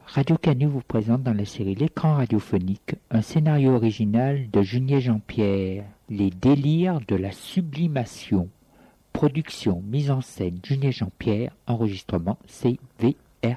Radio Canu vous présente dans la série L'écran radiophonique un scénario original de Junier Jean-Pierre, Les délires de la sublimation. Production, mise en scène Junier Jean-Pierre, enregistrement CVRP.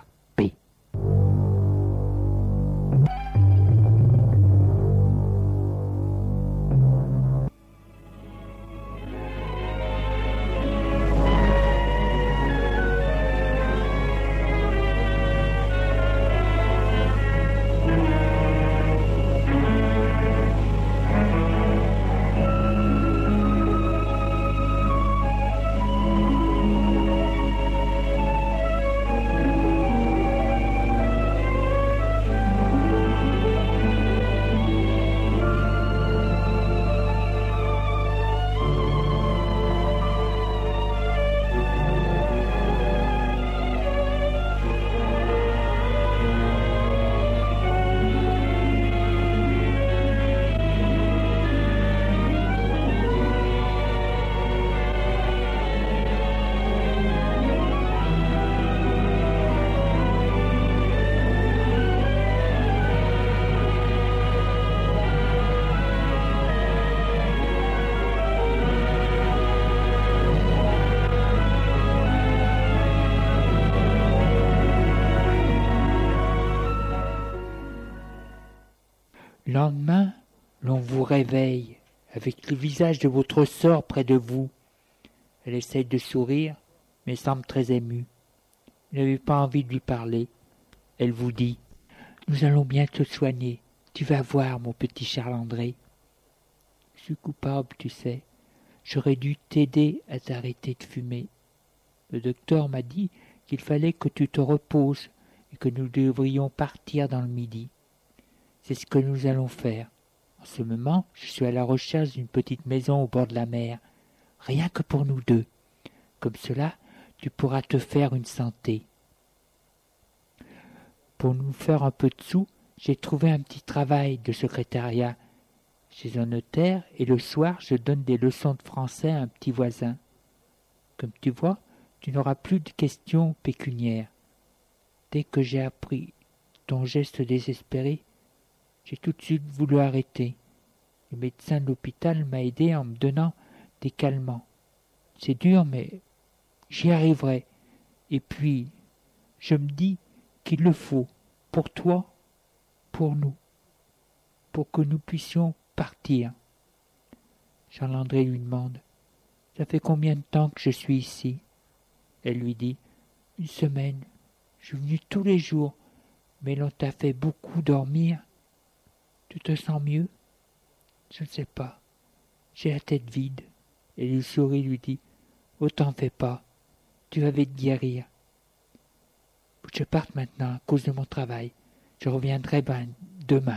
Le lendemain, l'on vous réveille, avec le visage de votre sœur près de vous. Elle essaye de sourire, mais semble très émue. Vous n'avez pas envie de lui parler. Elle vous dit « Nous allons bien te soigner. Tu vas voir, mon petit Charles-André. » Je suis coupable, tu sais. J'aurais dû t'aider à t'arrêter de fumer. Le docteur m'a dit qu'il fallait que tu te reposes et que nous devrions partir dans le midi. C'est ce que nous allons faire. En ce moment, je suis à la recherche d'une petite maison au bord de la mer, rien que pour nous deux. Comme cela, tu pourras te faire une santé. Pour nous faire un peu de sous, j'ai trouvé un petit travail de secrétariat chez un notaire et le soir, je donne des leçons de français à un petit voisin. Comme tu vois, tu n'auras plus de questions pécuniaires. Dès que j'ai appris ton geste désespéré, j'ai tout de suite voulu arrêter. Le médecin de l'hôpital m'a aidé en me donnant des calmants. C'est dur, mais j'y arriverai. Et puis, je me dis qu'il le faut, pour toi, pour nous, pour que nous puissions partir. Charles-André lui demande « Ça fait combien de temps que je suis ici ?» Elle lui dit « 1 semaine. Je suis venu tous les jours, mais l'on t'a fait beaucoup dormir. Tu te sens mieux ? Je ne sais pas. J'ai la tête vide. » Et il sourit, lui dit « Oh, t'en fais pas. Tu vas vite guérir. Faut que je parte maintenant à cause de mon travail. Je reviendrai demain. »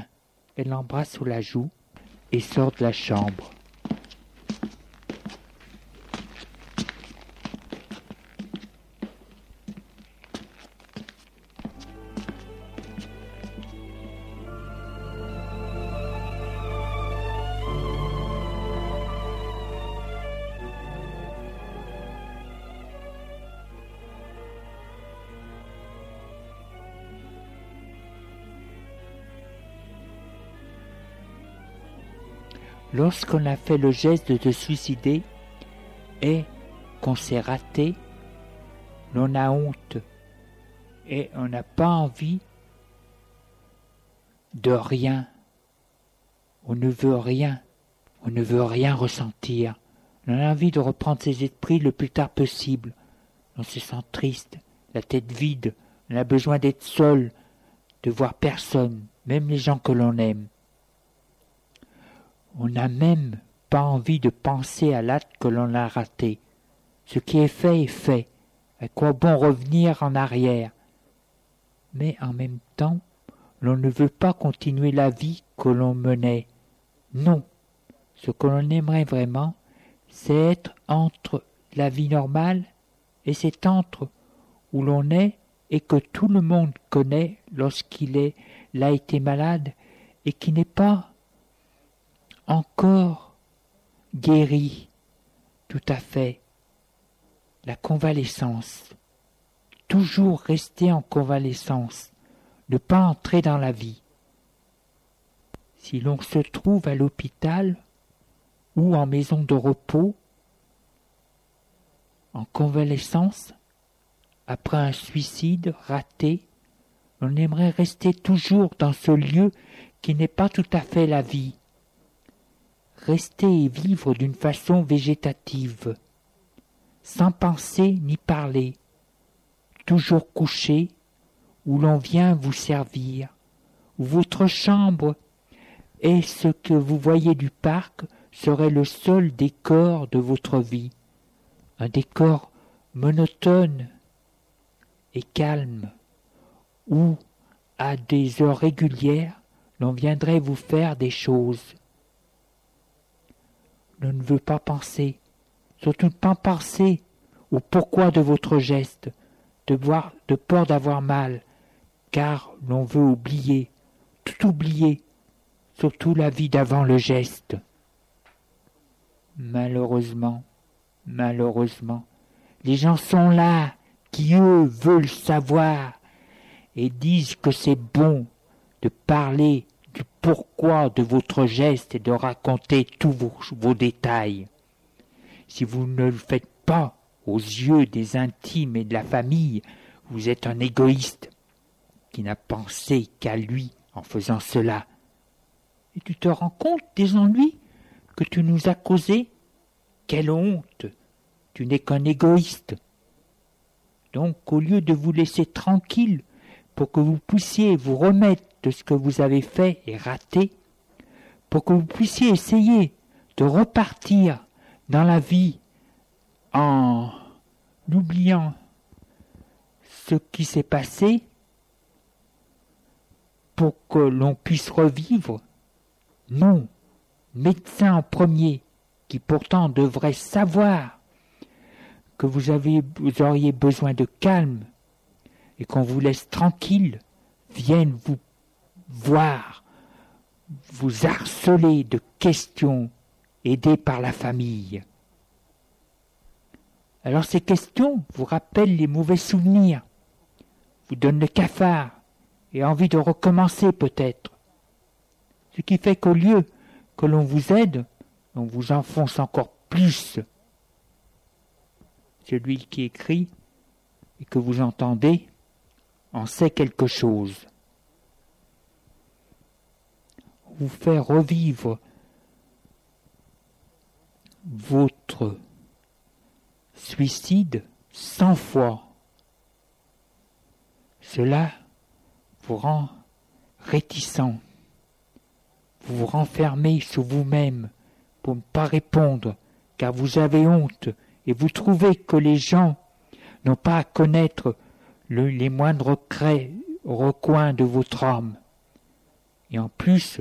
Elle l'embrasse sous la joue et sort de la chambre. Lorsqu'on a fait le geste de se suicider et qu'on s'est raté, l'on a honte et on n'a pas envie de rien. On ne veut rien. On ne veut rien ressentir. On a envie de reprendre ses esprits le plus tard possible. On se sent triste, la tête vide. On a besoin d'être seul, de voir personne, même les gens que l'on aime. On n'a même pas envie de penser à l'acte que l'on a raté. Ce qui est fait est fait. À quoi bon revenir en arrière ? Mais en même temps, l'on ne veut pas continuer la vie que l'on menait. Non, ce que l'on aimerait vraiment, c'est être entre la vie normale et cet entre où l'on est et que tout le monde connaît lorsqu'il a été malade et qui n'est pas encore guéri tout à fait. La convalescence. Toujours rester en convalescence. ne pas entrer dans la vie. Si l'on se trouve à l'hôpital ou en maison de repos, en convalescence, après un suicide raté, on aimerait rester toujours dans ce lieu qui n'est pas tout à fait la vie. Rester et vivre d'une façon végétative, sans penser ni parler, toujours couché, où l'on vient vous servir, où votre chambre et ce que vous voyez du parc serait le seul décor de votre vie, un décor monotone et calme, où, à des heures régulières, l'on viendrait vous faire des choses. On ne veut pas penser, surtout pas penser au pourquoi de votre geste, de peur d'avoir mal, car l'on veut oublier, tout oublier, surtout la vie d'avant le geste. Malheureusement, les gens sont là, qui eux veulent savoir, et disent que c'est bon de parler du pourquoi de votre geste et de raconter tous vos détails. Si vous ne le faites pas aux yeux des intimes et de la famille, vous êtes un égoïste qui n'a pensé qu'à lui en faisant cela. Et tu te rends compte des ennuis que tu nous as causés? Quelle honte! Tu n'es qu'un égoïste. Donc, au lieu de vous laisser tranquille pour que vous puissiez vous remettre de ce que vous avez fait et raté, pour que vous puissiez essayer de repartir dans la vie en oubliant ce qui s'est passé, pour que l'on puisse revivre, non, médecin en premier, qui pourtant devrait savoir que vous auriez besoin de calme et qu'on vous laisse tranquille, viennent vous voir, vous harceler de questions aidés par la famille. Alors ces questions vous rappellent les mauvais souvenirs, vous donnent le cafard et envie de recommencer peut-être. Ce qui fait qu'au lieu que l'on vous aide, on vous enfonce encore plus. Celui qui écrit et que vous entendez en sait quelque chose. Vous faire revivre votre suicide 100 fois. Cela vous rend réticent. Vous vous renfermez sur vous-même pour ne pas répondre, car vous avez honte et vous trouvez que les gens n'ont pas à connaître les moindres recoins de votre âme. Et en plus,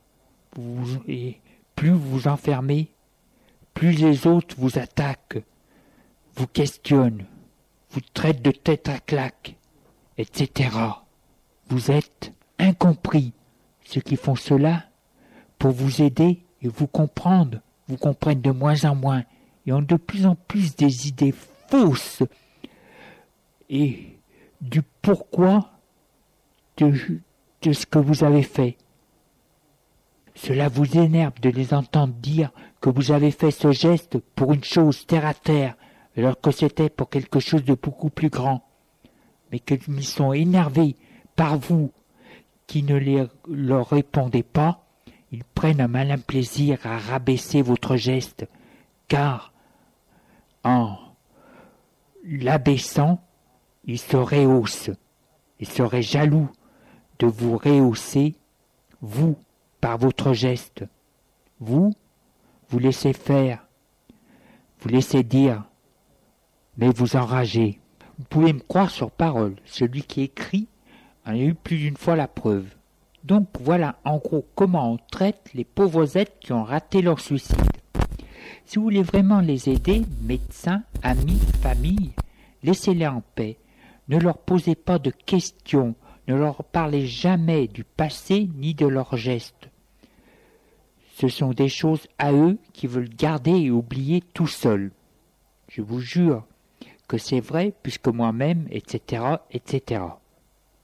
plus vous vous enfermez, plus les autres vous attaquent, vous questionnent, vous traitent de tête à claque, etc. Vous êtes incompris. Ceux qui font cela, pour vous aider et vous comprendre, vous comprennent de moins en moins et ont de plus en plus des idées fausses et du pourquoi de ce que vous avez fait. Cela vous énerve de les entendre dire que vous avez fait ce geste pour une chose terre à terre, alors que c'était pour quelque chose de beaucoup plus grand, mais qu'ils sont énervés par vous qui ne leur répondez pas. Ils prennent un malin plaisir à rabaisser votre geste, car en l'abaissant, ils se rehaussent. Ils seraient jaloux de vous rehausser, vous, par votre geste. Vous laissez faire, vous laissez dire, mais vous enragez. Vous pouvez me croire sur parole, celui qui écrit en a eu plus d'une fois la preuve. Donc voilà en gros comment on traite les pauvres êtres qui ont raté leur suicide. Si vous voulez vraiment les aider, médecins, amis, famille, laissez-les en paix. Ne leur posez pas de questions, ne leur parlez jamais du passé ni de leurs gestes. Ce sont des choses à eux qui veulent garder et oublier tout seuls. Je vous jure que c'est vrai puisque moi-même, etc., etc.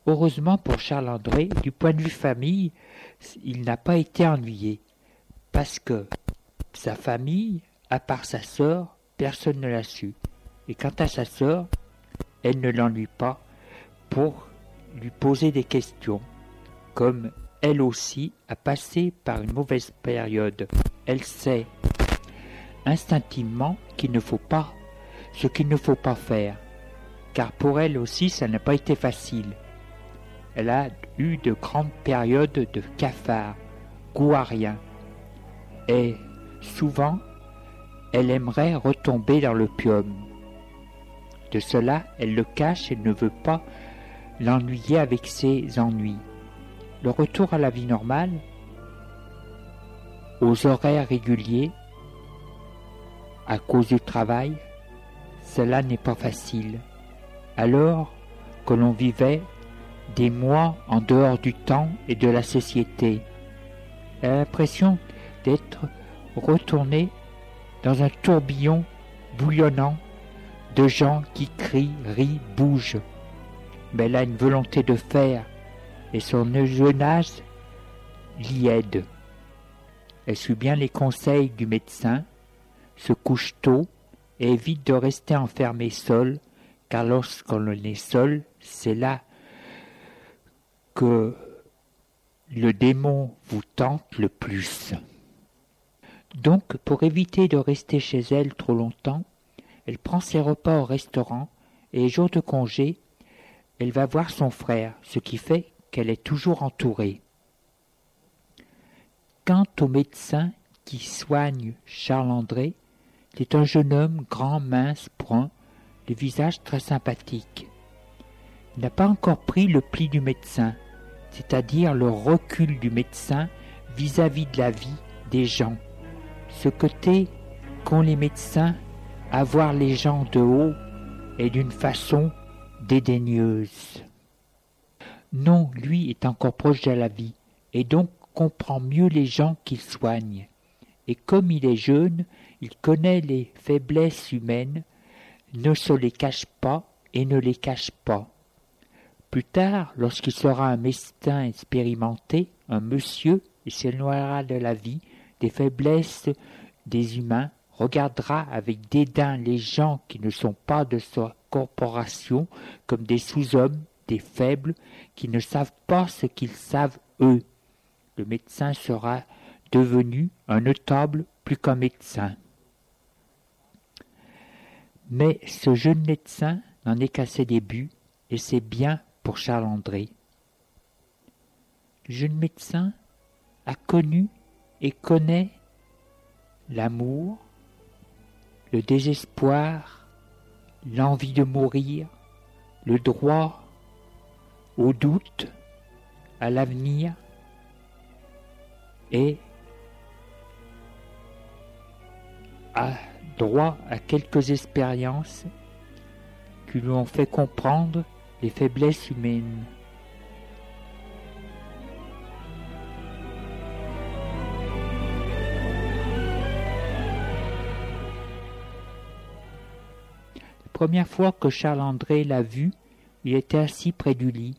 Heureusement pour Charles-André, du point de vue famille, il n'a pas été ennuyé, parce que sa famille, à part sa sœur, personne ne l'a su. Et quant à sa sœur, elle ne l'ennuie pas pour lui poser des questions, comme elle aussi a passé par une mauvaise période. Elle sait instinctivement ce qu'il ne faut pas faire, car pour elle aussi ça n'a pas été facile. Elle a eu de grandes périodes de cafard, goût à rien, et souvent elle aimerait retomber dans l'opium. De cela, elle le cache et ne veut pas l'ennuyer avec ses ennuis. Le retour à la vie normale, aux horaires réguliers, à cause du travail, cela n'est pas facile. Alors que l'on vivait des mois en dehors du temps et de la société, elle a l'impression d'être retournée dans un tourbillon bouillonnant de gens qui crient, rient, bougent. Mais elle a une volonté de faire, et son jeune âge l'y aide. Elle suit bien les conseils du médecin, se couche tôt et évite de rester enfermée seule, car lorsqu'on est seul, c'est là que le démon vous tente le plus. Donc, pour éviter de rester chez elle trop longtemps, elle prend ses repas au restaurant et les jours de congé, elle va voir son frère, ce qui fait qu'elle est toujours entourée. Quant au médecin qui soigne Charles-André, c'est un jeune homme grand, mince, brun, le visage très sympathique. Il n'a pas encore pris le pli du médecin, c'est-à-dire le recul du médecin vis-à-vis de la vie des gens. Ce côté qu'ont les médecins à voir les gens de haut et d'une façon dédaigneuse. Non, lui est encore proche de la vie, et donc comprend mieux les gens qu'il soigne. Et comme il est jeune, il connaît les faiblesses humaines, ne se les cache pas et ne les cache pas. Plus tard, lorsqu'il sera un médecin expérimenté, un monsieur, il s'éloignera de la vie, des faiblesses des humains, regardera avec dédain les gens qui ne sont pas de sa corporation comme des sous-hommes, des faibles, qui ne savent pas ce qu'ils savent eux. Le médecin sera devenu un notable plus qu'un médecin. Mais ce jeune médecin n'en est qu'à ses débuts, et c'est bien pour Charles-André. Le jeune médecin a connu et connaît l'amour, le désespoir, l'envie de mourir, le droit au doute, à l'avenir, et a droit à quelques expériences qui lui ont fait comprendre les faiblesses humaines. La première fois que Charles-André l'a vu, il était assis près du lit.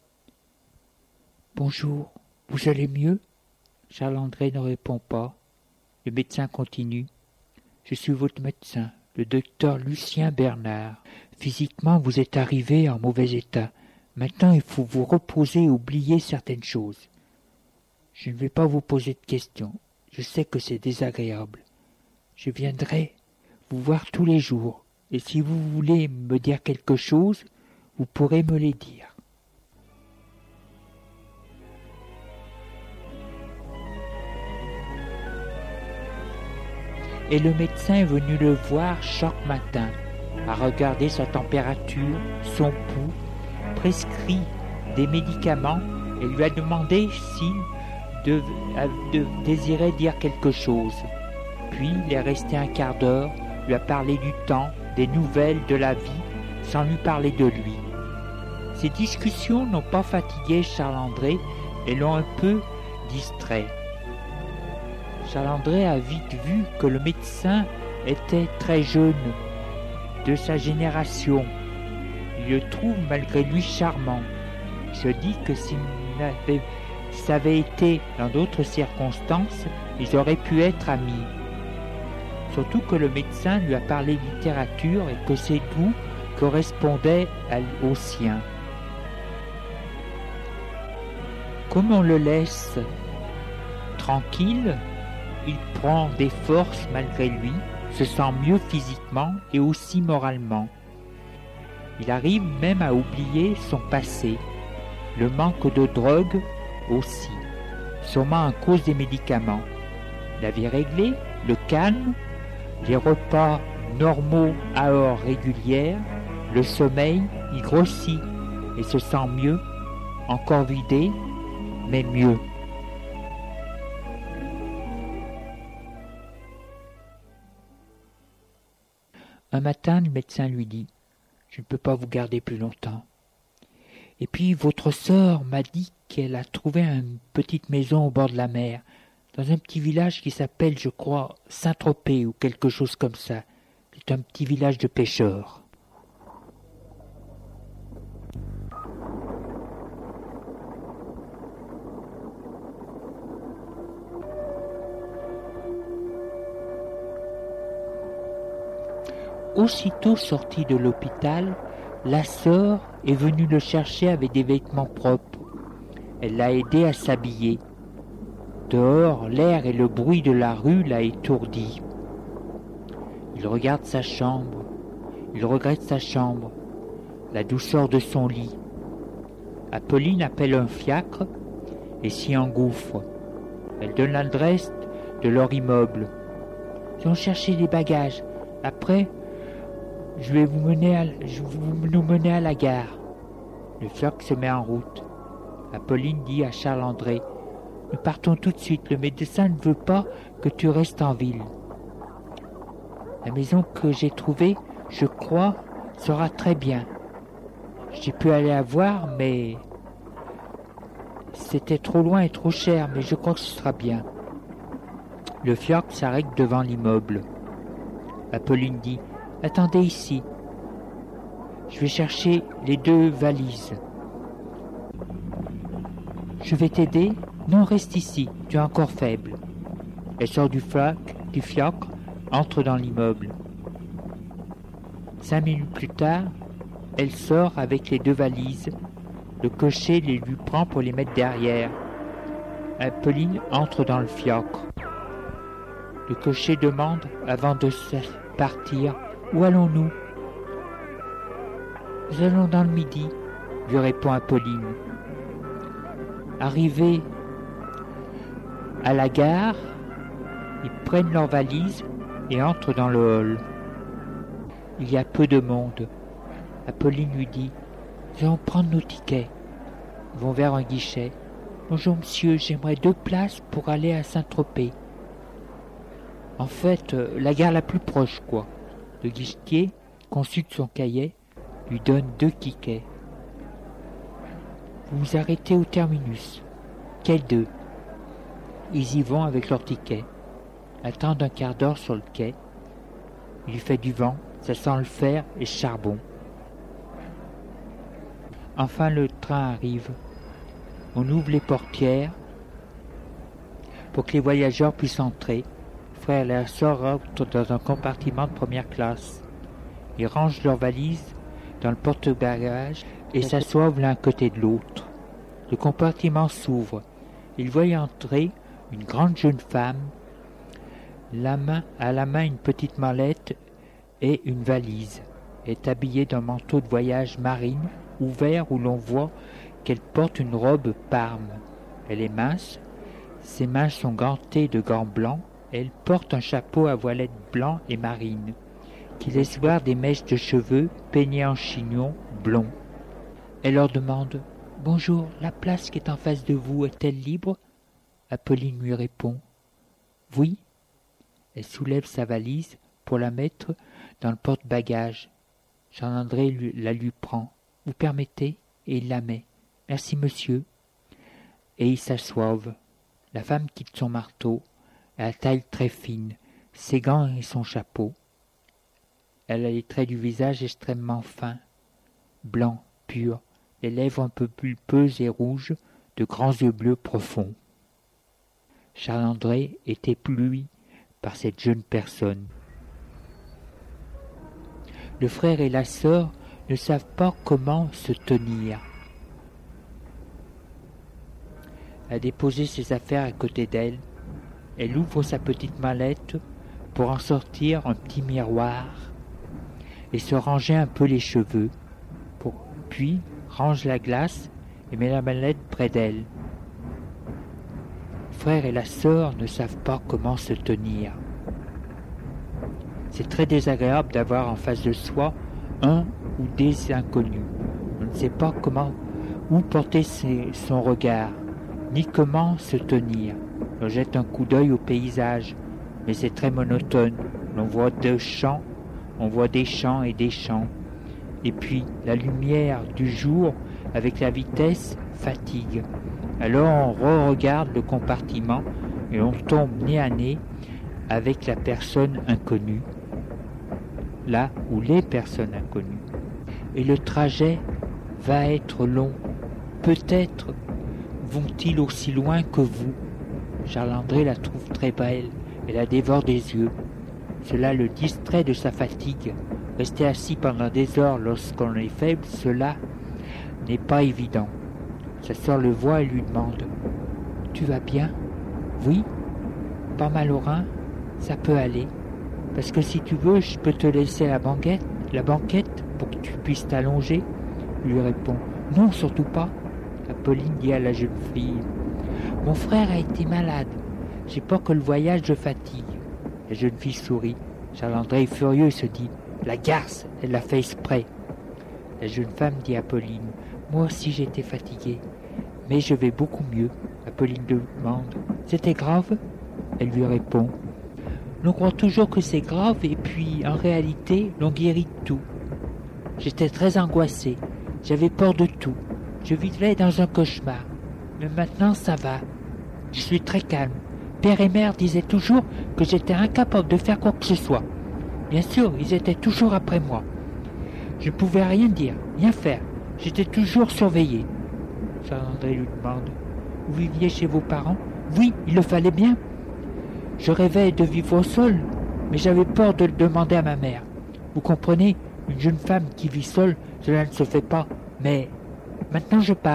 « Bonjour, vous allez mieux ?» Charles-André ne répond pas. Le médecin continue. « Je suis votre médecin, le docteur Lucien Bernard. Physiquement, vous êtes arrivé en mauvais état. Maintenant, il faut vous reposer et oublier certaines choses. Je ne vais pas vous poser de questions. Je sais que c'est désagréable. Je viendrai vous voir tous les jours. Et si vous voulez me dire quelque chose, vous pourrez me les dire. » Et le médecin est venu le voir chaque matin, a regardé sa température, son pouls, prescrit des médicaments et lui a demandé s'il désirait dire quelque chose. Puis il est resté un quart d'heure, lui a parlé du temps, des nouvelles de la vie, sans lui parler de lui. Ces discussions n'ont pas fatigué Charles-André et l'ont un peu distrait. Charles-André a vite vu que le médecin était très jeune, de sa génération. Il le trouve malgré lui charmant. Je dis que si ça avait été dans d'autres circonstances, ils auraient pu être amis. Surtout que le médecin lui a parlé littérature et que ses goûts correspondaient aux siens. Comme on le laisse tranquille, il prend des forces malgré lui, se sent mieux physiquement et aussi moralement. Il arrive même à oublier son passé, le manque de drogue aussi, sûrement à cause des médicaments. La vie réglée, le calme, les repas normaux à heures régulières, le sommeil, il grossit et se sent mieux, encore vidé, mais mieux. Un matin, le médecin lui dit « Je ne peux pas vous garder plus longtemps. Et puis, votre sœur m'a dit qu'elle a trouvé une petite maison au bord de la mer, dans un petit village qui s'appelle, je crois, Saint-Tropez ou quelque chose comme ça. C'est un petit village de pêcheurs. » Aussitôt sorti de l'hôpital, la sœur est venue le chercher avec des vêtements propres. Elle l'a aidé à s'habiller. Dehors, l'air et le bruit de la rue l'a étourdi. Il regarde sa chambre. Il regrette sa chambre, la douceur de son lit. Apolline appelle un fiacre et s'y engouffre. Elle donne l'adresse de leur immeuble. Ils ont cherché des bagages. Après, je vais nous mener à la gare. Le fiacre se met en route. Apolline dit à Charles-André « Nous partons tout de suite. Le médecin ne veut pas que tu restes en ville. La maison que j'ai trouvée, je crois, sera très bien. J'ai pu aller la voir, mais c'était trop loin et trop cher, mais je crois que ce sera bien. » Le fiacre s'arrête devant l'immeuble. Apolline dit « Attendez ici. Je vais chercher les 2 valises. » « Je vais t'aider. Non, reste ici. Tu es encore faible. » Elle sort du fiacre, entre dans l'immeuble. 5 minutes plus tard, elle sort avec les 2 valises. Le cocher les lui prend pour les mettre derrière. Apolline entre dans le fiacre. Le cocher demande, avant de partir, « Où allons-nous ?»« Nous allons dans le Midi, » lui répond Apolline. Arrivés à la gare, ils prennent leurs valises et entrent dans le hall. Il y a peu de monde. Apolline lui dit « Nous allons prendre nos tickets. » Ils vont vers un guichet. « Bonjour monsieur, j'aimerais 2 places pour aller à Saint-Tropez. » En fait, la gare la plus proche, quoi. Le guichetier consulte son cahier, lui donne 2 tickets. Vous vous arrêtez au terminus. Quels 2 ? Ils y vont avec leur ticket. Attendent un quart d'heure sur le quai. Il fait du vent, ça sent le fer et le charbon. Enfin le train arrive. On ouvre les portières pour que les voyageurs puissent entrer. Frère et la sœur rentrent dans un compartiment de première classe. Ils rangent leurs valises dans le porte-bagages et s'assoient l'un à côté de l'autre. Le compartiment s'ouvre. Ils voient entrer une grande jeune femme, à la main une petite mallette et une valise. Elle est habillée d'un manteau de voyage marine, ouvert où l'on voit qu'elle porte une robe parme. Elle est mince, ses mains sont gantées de gants blancs, et elle porte un chapeau à voilette blanc et marine, qui laisse voir des mèches de cheveux peignés en chignon blond. Elle leur demande « Bonjour, la place qui est en face de vous est-elle libre ?» Apolline lui répond « Oui. » Elle soulève sa valise pour la mettre dans le porte-bagages. Jean-André la lui prend. « Vous permettez ?» Et il la met. « Merci, monsieur. » Et ils s'assoivent. La femme quitte son marteau, à la taille très fine, ses gants et son chapeau. Elle a les traits du visage extrêmement fins, blancs, purs, les lèvres un peu pulpeuses et rouges, de grands yeux bleus profonds. Charles-André est ébloui par cette jeune personne. Le frère et la sœur ne savent pas comment se tenir. Elle a déposé ses affaires à côté d'elle. Elle ouvre sa petite mallette pour en sortir un petit miroir et se ranger un peu les cheveux, puis range la glace et met la mallette près d'elle. Le frère et la sœur ne savent pas comment se tenir. C'est très désagréable d'avoir en face de soi un ou des inconnus. On ne sait pas où porter son regard, ni comment se tenir. On jette un coup d'œil au paysage, mais c'est très monotone. On voit des champs et des champs. Et puis, la lumière du jour, avec la vitesse, fatigue. Alors on re-regarde le compartiment et on tombe nez à nez avec la personne inconnue, là où les personnes inconnues. Et le trajet va être long. Peut-être vont-ils aussi loin que vous. Charles-André la trouve très belle et la dévore des yeux. Cela le distrait de sa fatigue. Rester assis pendant des heures lorsqu'on est faible, cela n'est pas évident. Sa sœur le voit et lui demande « Tu vas bien ?»« Oui. Pas mal au rein ? Ça peut aller. Parce que si tu veux, je peux te laisser la banquette pour que tu puisses t'allonger. » Lui répond « Non, surtout pas. » Apolline dit à la jeune fille « Mon frère a été malade. J'ai peur que le voyage le fatigue. » La jeune fille sourit. Charles-André est furieux et se dit « La garce, elle l'a fait exprès. » La jeune femme dit à Apolline « Moi aussi j'étais fatiguée. Mais je vais beaucoup mieux. » Apolline demande « C'était grave ?» Elle lui répond « On croit toujours que c'est grave et puis en réalité l'on guérit de tout. J'étais très angoissée. J'avais peur de tout. Je vivais dans un cauchemar. Mais maintenant ça va. Je suis très calme. Père et mère disaient toujours que j'étais incapable de faire quoi que ce soit. Bien sûr, ils étaient toujours après moi. Je ne pouvais rien dire, rien faire. J'étais toujours surveillée. » Charles-André lui demande « Vous viviez chez vos parents ?»« Oui, il le fallait bien. Je rêvais de vivre seule, mais j'avais peur de le demander à ma mère. Vous comprenez, une jeune femme qui vit seule, cela ne se fait pas. Mais maintenant je pars. »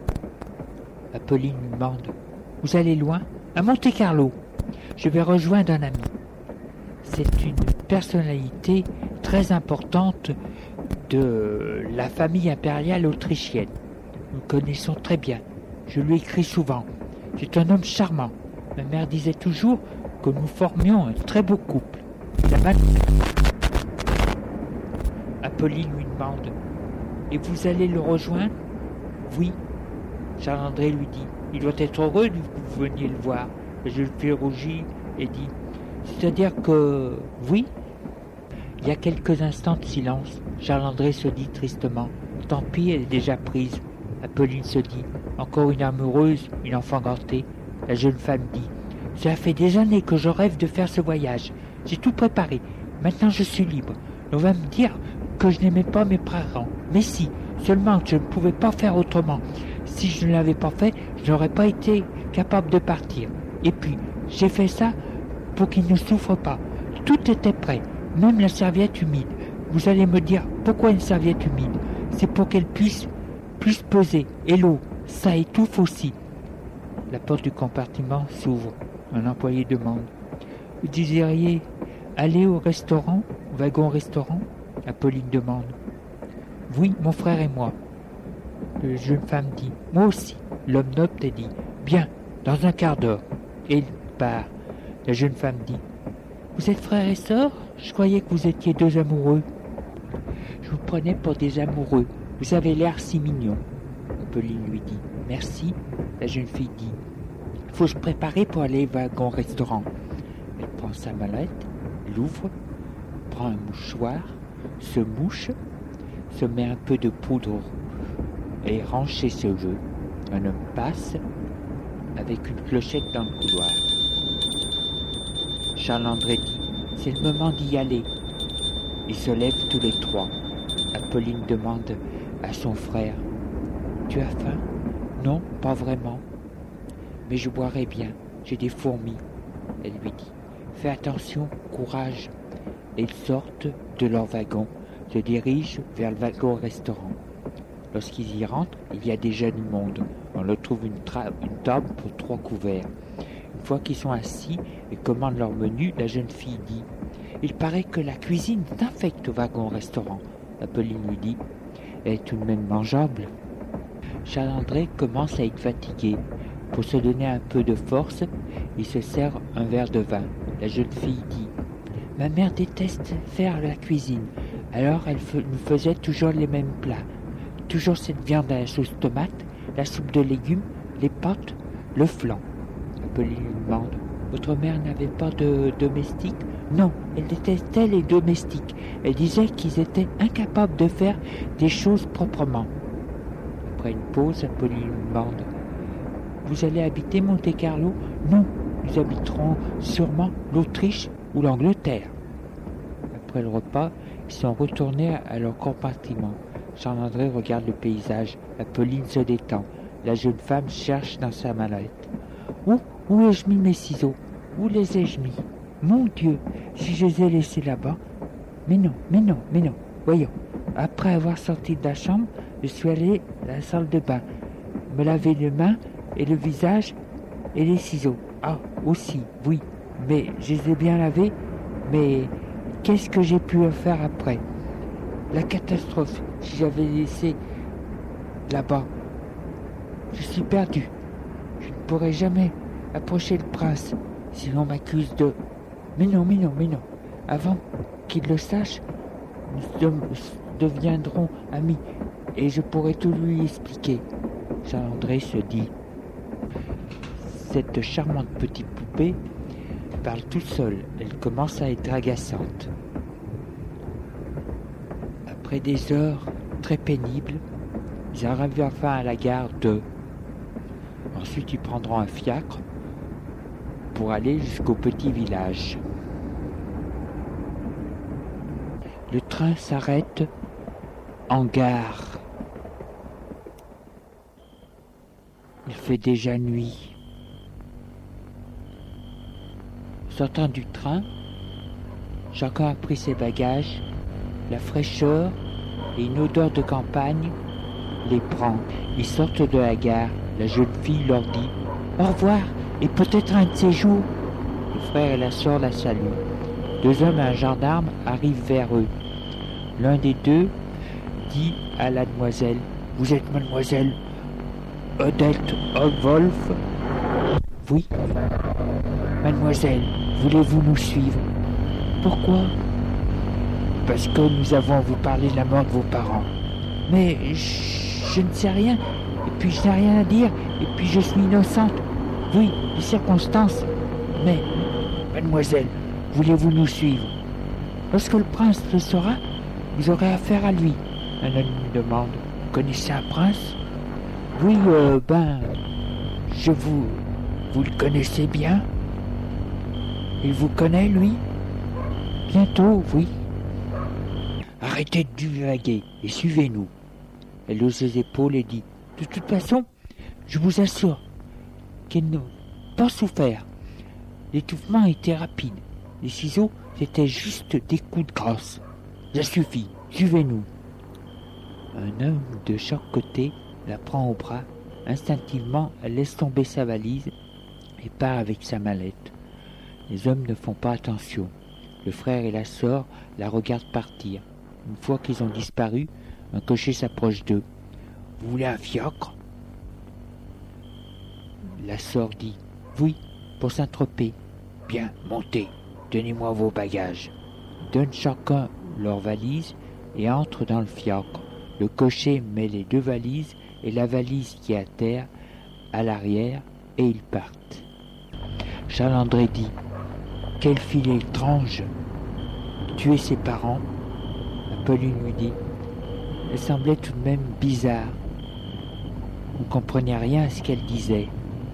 Apolline lui demande « Vous allez loin ?»« À Monte-Carlo. Je vais rejoindre un ami. » C'est une personnalité très importante de la famille impériale autrichienne. Nous le connaissons très bien. Je lui écris souvent. C'est un homme charmant. Ma mère disait toujours que nous formions un très beau couple. Apolline lui demande « Et vous allez le rejoindre ?»« Oui. » Charles-André lui dit « Il doit être heureux que vous veniez le voir. » Je le fais rougir et dit « C'est-à-dire que... oui ?» Il y a quelques instants de silence. Charles-André se dit tristement « Tant pis, elle est déjà prise. » Apolline se dit « Encore une amoureuse, une enfant gâtée. » La jeune femme dit « Cela fait des années que je rêve de faire ce voyage. J'ai tout préparé. Maintenant je suis libre. On va me dire que je n'aimais pas mes parents. Mais si, seulement que je ne pouvais pas faire autrement. Si je ne l'avais pas fait, je n'aurais pas été capable de partir. Et puis, j'ai fait ça pour qu'il ne souffre pas. Tout était prêt, même la serviette humide. Vous allez me dire, pourquoi une serviette humide? C'est pour qu'elle puisse plus peser. Et l'eau, ça étouffe aussi. » La porte du compartiment s'ouvre. Un employé demande « Vous désiriez aller au restaurant, au wagon-restaurant ?» Apolline demande « Oui, mon frère et moi. » La jeune femme dit « Moi aussi. » L'homme note et dit « Bien, dans un quart d'heure. » Et il part. La jeune femme dit « Vous êtes frères et sœurs? Je croyais que vous étiez deux amoureux. » « Je vous prenais pour des amoureux. Vous avez l'air si mignon. » Apolline lui dit « Merci. » La jeune fille dit « Faut se préparer pour aller au wagon-restaurant. » Elle prend sa mallette, l'ouvre, prend un mouchoir, se mouche, se met un peu de poudre et range ses cheveux. Un homme passe avec une clochette dans le couloir. Charles-André dit « C'est le moment d'y aller. » Ils se lèvent tous les trois. Apolline demande à son frère Tu as faim? Non, pas vraiment. Mais je boirai bien, j'ai des fourmis, elle lui dit. Fais attention, courage. Et ils sortent de leur wagon, se dirigent vers le wagon-restaurant. Lorsqu'ils y rentrent, il y a déjà du monde. On leur trouve une table pour 3 couverts. Une fois qu'ils sont assis et commandent leur menu, la jeune fille dit « Il paraît que la cuisine est infecte au wagon-restaurant. » Apolline lui dit « Elle est tout de même mangeable. » Charles-André commence à être fatigué. Pour se donner un peu de force, il se sert un verre de vin. La jeune fille dit « Ma mère déteste faire la cuisine, alors elle nous faisait toujours les mêmes plats. Toujours cette viande à la sauce tomate, la soupe de légumes, les pâtes, le flan. » Apolline lui demande « Votre mère n'avait pas de domestique ?»« Non, elle détestait les domestiques. Elle disait qu'ils étaient incapables de faire des choses proprement. » Après une pause, Apolline lui demande « Vous allez habiter Monte-Carlo ?»« Non, nous habiterons sûrement l'Autriche ou l'Angleterre. » Après le repas, ils sont retournés à leur compartiment. Charles-André regarde le paysage. Apolline se détend. La jeune femme cherche dans sa mallette. Où ai-je mis mes ciseaux? Où les ai-je mis? Mon Dieu, si je les ai laissés là-bas. Mais non. Voyons. Après avoir sorti de la chambre, je suis allé à la salle de bain, me laver les mains et le visage et les ciseaux. Ah, aussi, oui. Mais je les ai bien lavés. Mais qu'est-ce que j'ai pu faire après? La catastrophe, si j'avais laissé là-bas. Je suis perdu. Je ne pourrai jamais approcher le prince si l'on m'accuse de... Mais non. Avant qu'il le sache, nous deviendrons amis et je pourrai tout lui expliquer. Charles-André se dit... Cette charmante petite poupée parle toute seule. Elle commence à être agaçante. Après des heures très pénibles, ils arrivent enfin à la gare de... Ensuite, ils prendront un fiacre pour aller jusqu'au petit village. Le train s'arrête en gare. Il fait déjà nuit. Sortant du train, chacun a pris ses bagages. La fraîcheur et une odeur de campagne les prend. Ils sortent de la gare. La jeune fille leur dit « Au revoir, et peut-être un de ces jours. » Le frère et la sœur la saluent. 2 hommes et un gendarme arrivent vers eux. L'un des deux dit à la demoiselle « Vous êtes mademoiselle Odette Wolf ?»« Oui. »« Mademoiselle, voulez-vous nous suivre ?»« Pourquoi ?»« Parce que nous avons à vous parler de la mort de vos parents. »« Mais je ne sais rien. Et puis je n'ai rien à dire, et puis je suis innocente. Oui, les circonstances. Mais, mademoiselle, voulez-vous nous suivre? Lorsque le prince le saura, vous aurez affaire à lui. » Un homme lui demande, « Vous connaissez un prince? » Oui, vous le connaissez bien? Il vous connaît, lui? Bientôt, oui. Arrêtez de divaguer et suivez-nous. Elle hausse les épaules et dit, « De toute façon, je vous assure qu'elle n'a pas souffert. L'étouffement était rapide. Les ciseaux, c'était juste des coups de grâce. Ça suffit, suivez-nous. » Un homme de chaque côté la prend au bras. Instinctivement, elle laisse tomber sa valise et part avec sa mallette. Les hommes ne font pas attention. Le frère et la sœur la regardent partir. Une fois qu'ils ont disparu, un cocher s'approche d'eux. « Vous voulez un fiacre ?» La sœur dit « Oui, pour Saint-Tropez. »« Bien, montez, donnez-moi vos bagages. » Ils donnent chacun leur valise et entrent dans le fiacre. Le cocher met les 2 valises et la valise qui est à terre à l'arrière et ils partent. Charles-André dit « Quelle fille étrange! Tuer ses parents ?» Apolline lui dit « Elle semblait tout de même bizarre. On ne comprenait rien à ce qu'elle disait. »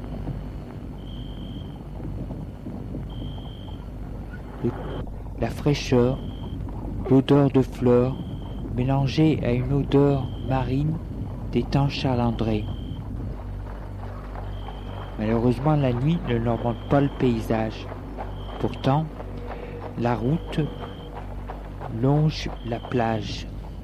La fraîcheur, l'odeur de fleurs, mélangée à une odeur marine, détend Charles-André. Malheureusement, la nuit ne leur montre pas le paysage. Pourtant, la route longe la plage.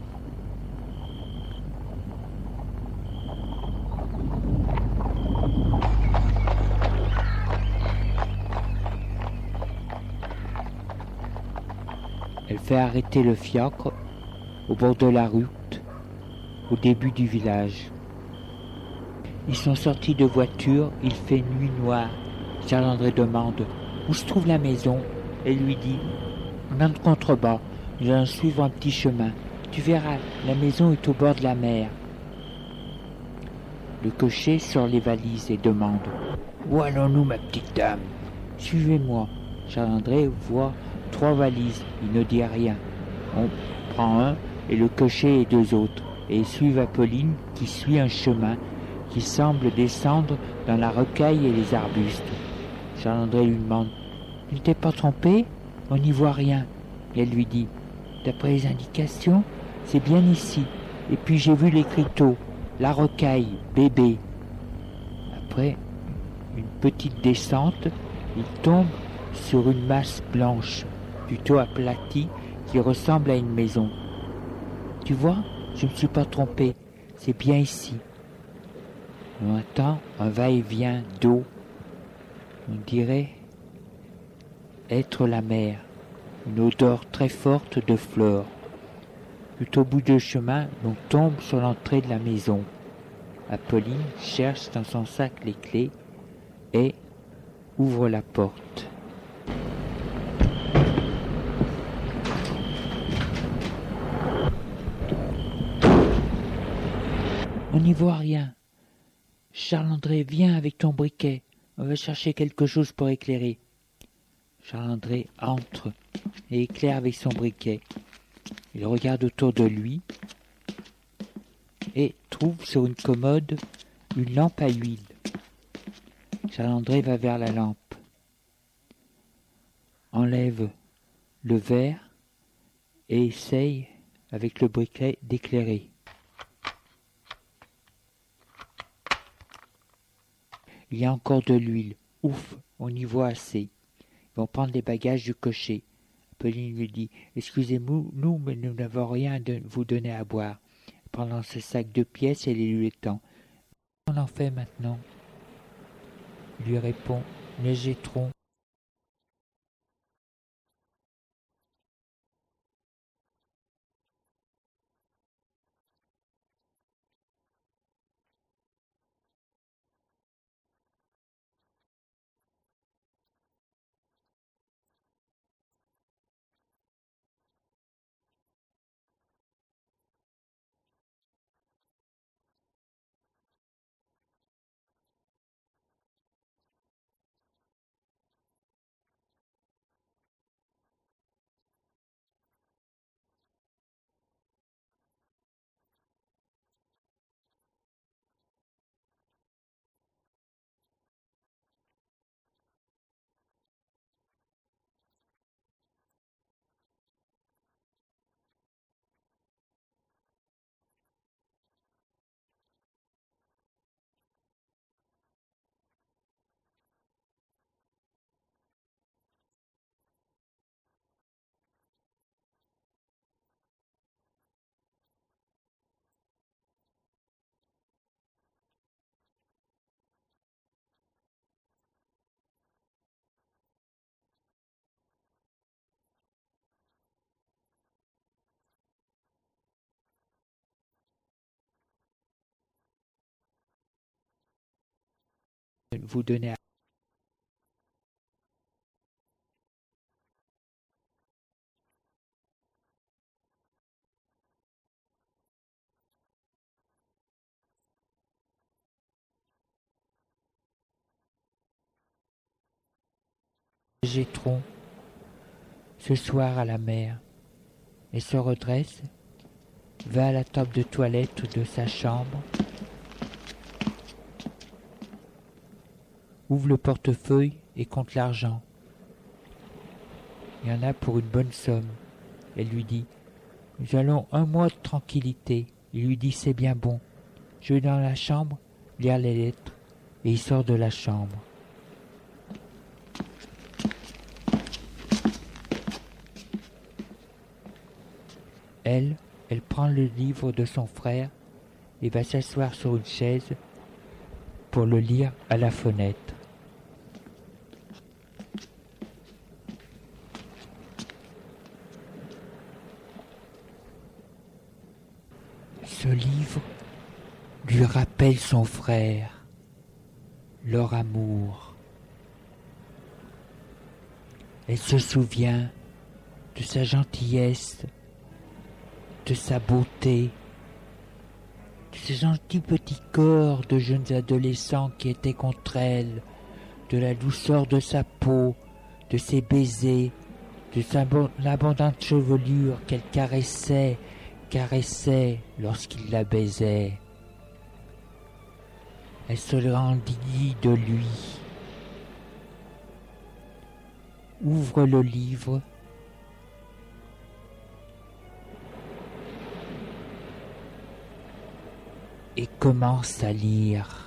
Elle fait arrêter le fiacre au bord de la route, au début du village. Ils sont sortis de voiture, il fait nuit noire. Charles-André demande où se trouve la maison. Elle lui dit en contrebas, nous allons suivre un petit chemin. Tu verras, la maison est au bord de la mer. Le cocher sort les valises et demande où allons-nous, ma petite dame? Suivez-moi. Charles-André voit 3 valises, il ne dit rien. On prend un et le cocher et 2 autres, et ils suivent Apolline qui suit un chemin qui semble descendre dans la rocaille et les arbustes. Charles-André lui demande « Tu ne t'es pas trompé? On n'y voit rien. » Et elle lui dit « D'après les indications, c'est bien ici. Et puis j'ai vu l'écriteau, la rocaille, bébé. » Après une petite descente, il tombe sur une masse blanche, plutôt aplatie, qui ressemble à une maison. « Tu vois, je ne me suis pas trompé. C'est bien ici. » On entend un va-et-vient d'eau. On dirait être la mer, une odeur très forte de fleurs. Tout au bout du chemin, on tombe sur l'entrée de la maison. Apolline cherche dans son sac les clés et ouvre la porte. On n'y voit rien. Charles-André, viens avec ton briquet. On va chercher quelque chose pour éclairer. Charles-André entre et éclaire avec son briquet. Il regarde autour de lui et trouve sur une commode une lampe à huile. Charles-André va vers la lampe, enlève le verre et essaye avec le briquet d'éclairer. Il y a encore de l'huile. Ouf, on y voit assez. Ils vont prendre les bagages du cocher. Apolline lui dit « Excusez-nous, mais nous n'avons rien à vous donner à boire. » Pendant ce sac de pièces, elle lui étend. « Qu'en en fait maintenant ?» Il lui répond « Les jetterons. » Vous donner à... jetteront ce soir à la mer. Elle se redresse, va à la table de toilette de sa chambre, ouvre le portefeuille et compte l'argent. Il y en a pour une bonne somme. Elle lui dit « Nous allons 1 mois de tranquillité. » Il lui dit « C'est bien bon. Je vais dans la chambre lire les lettres. Et il sort de la chambre. Elle prend le livre de son frère et va s'asseoir sur une chaise pour le lire à la fenêtre. Ce livre lui rappelle son frère, leur amour. Elle se souvient de sa gentillesse, de sa beauté, de ces gentils petits corps de jeunes adolescents qui étaient contre elle, de la douceur de sa peau, de ses baisers, de l'abondante chevelure qu'elle caressait lorsqu'il la baisait. Elle se rendit de lui. Ouvre le livre. Et commence à lire.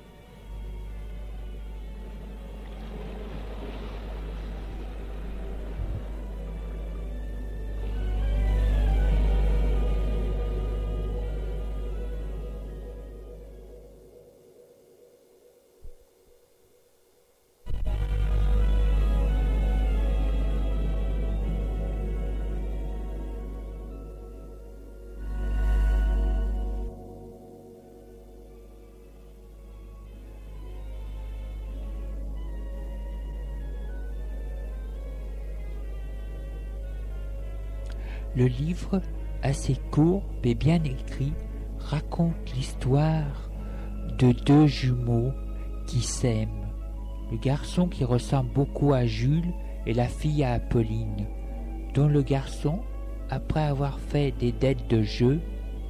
Le livre, assez court mais bien écrit, raconte l'histoire de deux jumeaux qui s'aiment. Le garçon qui ressemble beaucoup à Jules et la fille à Apolline, dont le garçon, après avoir fait des dettes de jeu,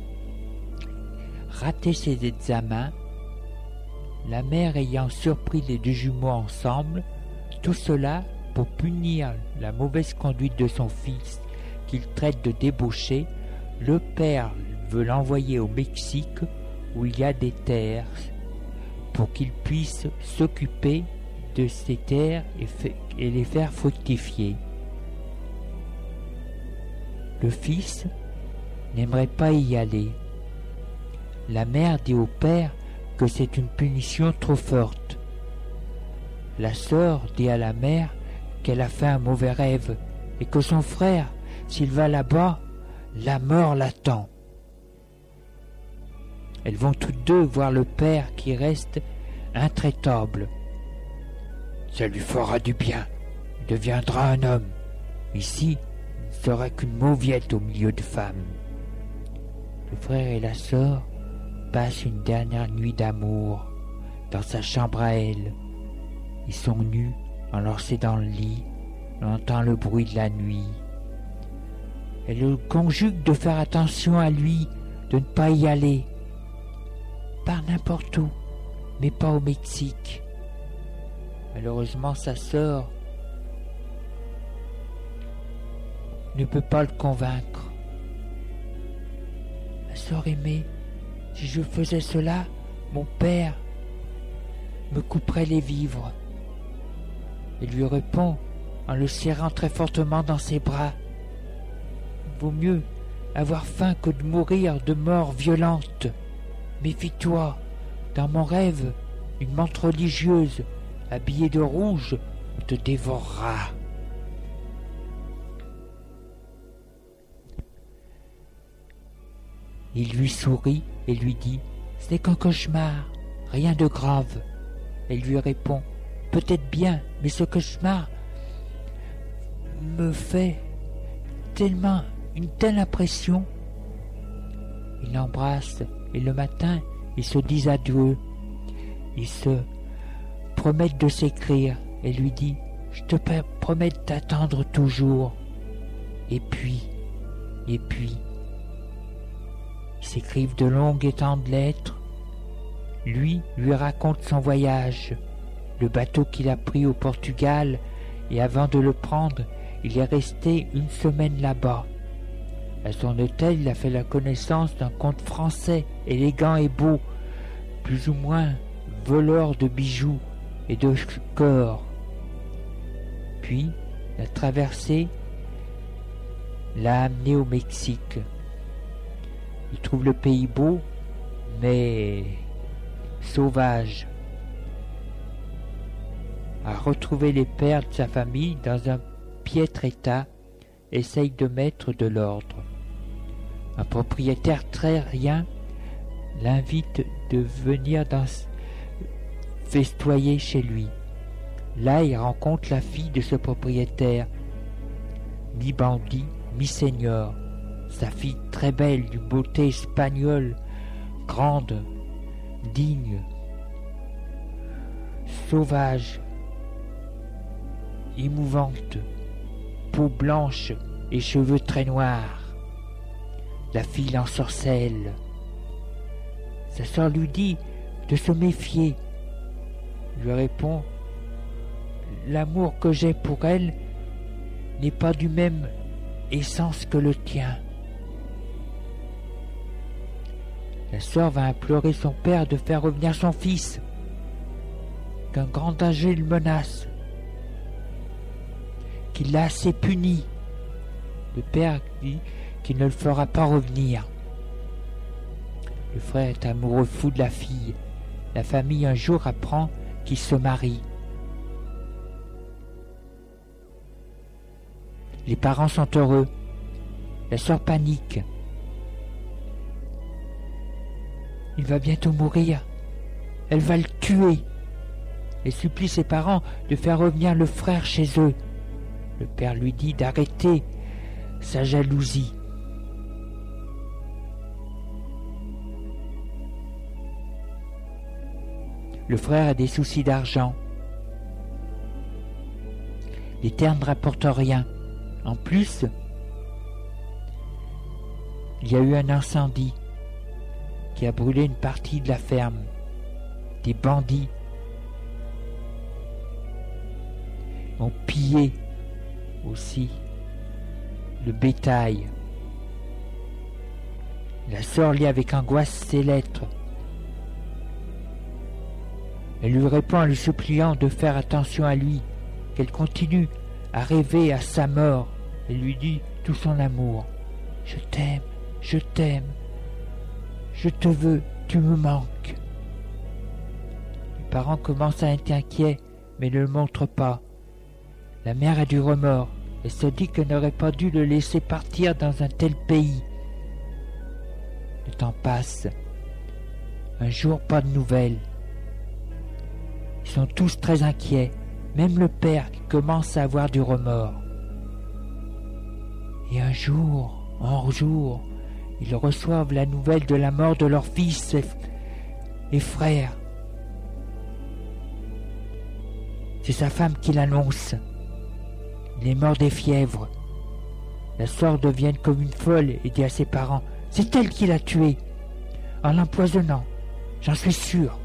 raté ses examens, la mère ayant surpris les deux jumeaux ensemble, tout cela pour punir la mauvaise conduite de son fils qu'il traite de débauché. Le père veut l'envoyer au Mexique où il y a des terres pour qu'il puisse s'occuper de ces terres et les faire fructifier. Le fils n'aimerait pas y aller. La mère dit au père que c'est une punition trop forte. La sœur dit à la mère qu'elle a fait un mauvais rêve et que son frère, s'il va là-bas, la mort l'attend. Elles vont toutes deux voir le père qui reste intraitable. Ça lui fera du bien, il deviendra un homme. Ici, il ne sera qu'une mauviette au milieu de femmes. Le frère et la sœur passent une dernière nuit d'amour dans sa chambre à elle. Ils sont nus, enlacés dans le lit, on entend le bruit de la nuit. Elle le conjugue de faire attention à lui, de ne pas y aller. Par n'importe où, mais pas au Mexique. Malheureusement, sa sœur ne peut pas le convaincre. Ma sœur aimée, si je faisais cela, mon père me couperait les vivres. Elle lui répond en le serrant très fortement dans ses bras. Vaut mieux avoir faim que de mourir de mort violente. Méfie-toi, dans mon rêve, une menthe religieuse, habillée de rouge, te dévorera. Il lui sourit et lui dit « Ce n'est qu'un cauchemar, rien de grave. » Elle lui répond « Peut-être bien, mais ce cauchemar me fait tellement une telle impression. » Il l'embrasse et le matin, ils se disent adieu. Ils se promettent de s'écrire et lui dit « Je te promets de t'attendre toujours. » Et puis, ils s'écrivent de longues et tendres lettres. Lui raconte son voyage, le bateau qu'il a pris au Portugal, et avant de le prendre, il est resté une semaine là-bas. À son hôtel, il a fait la connaissance d'un comte français, élégant et beau, plus ou moins voleur de bijoux et de corps. Puis, la traversée l'a amené au Mexique. Il trouve le pays beau, mais sauvage. A retrouvé les pères de sa famille dans un piètre état, essaye de mettre de l'ordre. Un propriétaire très rien l'invite de venir festoyer chez lui. Là, il rencontre la fille de ce propriétaire, mi-bandit, mi-seigneur. Sa fille très belle, d'une beauté espagnole, grande, digne, sauvage, émouvante, peau blanche et cheveux très noirs. La fille l'ensorcelle. Sa sœur lui dit de se méfier. Il lui répond: l'amour que j'ai pour elle n'est pas du même essence que le tien. La sœur va implorer son père de faire revenir son fils, qu'un grand danger le menace, qu'il l'a assez puni. Le père dit qu'il ne le fera pas revenir. Le frère est amoureux fou de la fille. La famille un jour apprend qu'il se marie. Les parents sont heureux. La sœur panique. Il va bientôt mourir. Elle va le tuer. Elle supplie ses parents de faire revenir le frère chez eux. Le père lui dit d'arrêter sa jalousie. Le frère a des soucis d'argent. Les terres ne rapportent rien. En plus, il y a eu un incendie qui a brûlé une partie de la ferme. Des bandits ont pillé aussi le bétail. La sœur lit avec angoisse ses lettres. Elle lui répond en lui suppliant de faire attention à lui, qu'elle continue à rêver à sa mort. Elle lui dit tout son amour. Je t'aime, je t'aime, je te veux, tu me manques. Les parents commencent à être inquiets, mais ne le montrent pas. La mère a du remords. Elle se dit qu'elle n'aurait pas dû le laisser partir dans un tel pays. Le temps passe. Un jour, pas de nouvelles. Ils sont tous très inquiets, même le père qui commence à avoir du remords. Et un jour, ils reçoivent la nouvelle de la mort de leur fils et frère. C'est sa femme qui l'annonce. Il est mort des fièvres. La sœur devient comme une folle et dit à ses parents: c'est elle qui l'a tué, en l'empoisonnant, j'en suis sûr.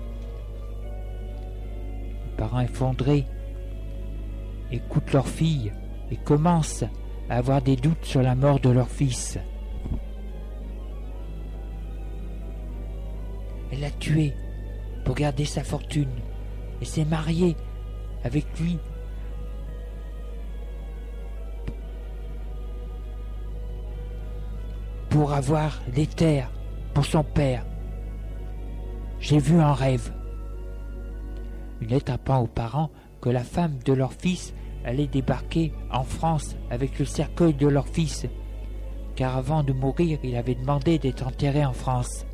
Les parents effondrés écoutent leur fille et commencent à avoir des doutes sur la mort de leur fils. Elle l'a tué pour garder sa fortune et s'est mariée avec lui pour avoir des terres pour son père. J'ai vu un rêve. Une lettre apprend aux parents que la femme de leur fils allait débarquer en France avec le cercueil de leur fils, car avant de mourir, il avait demandé d'être enterré en France.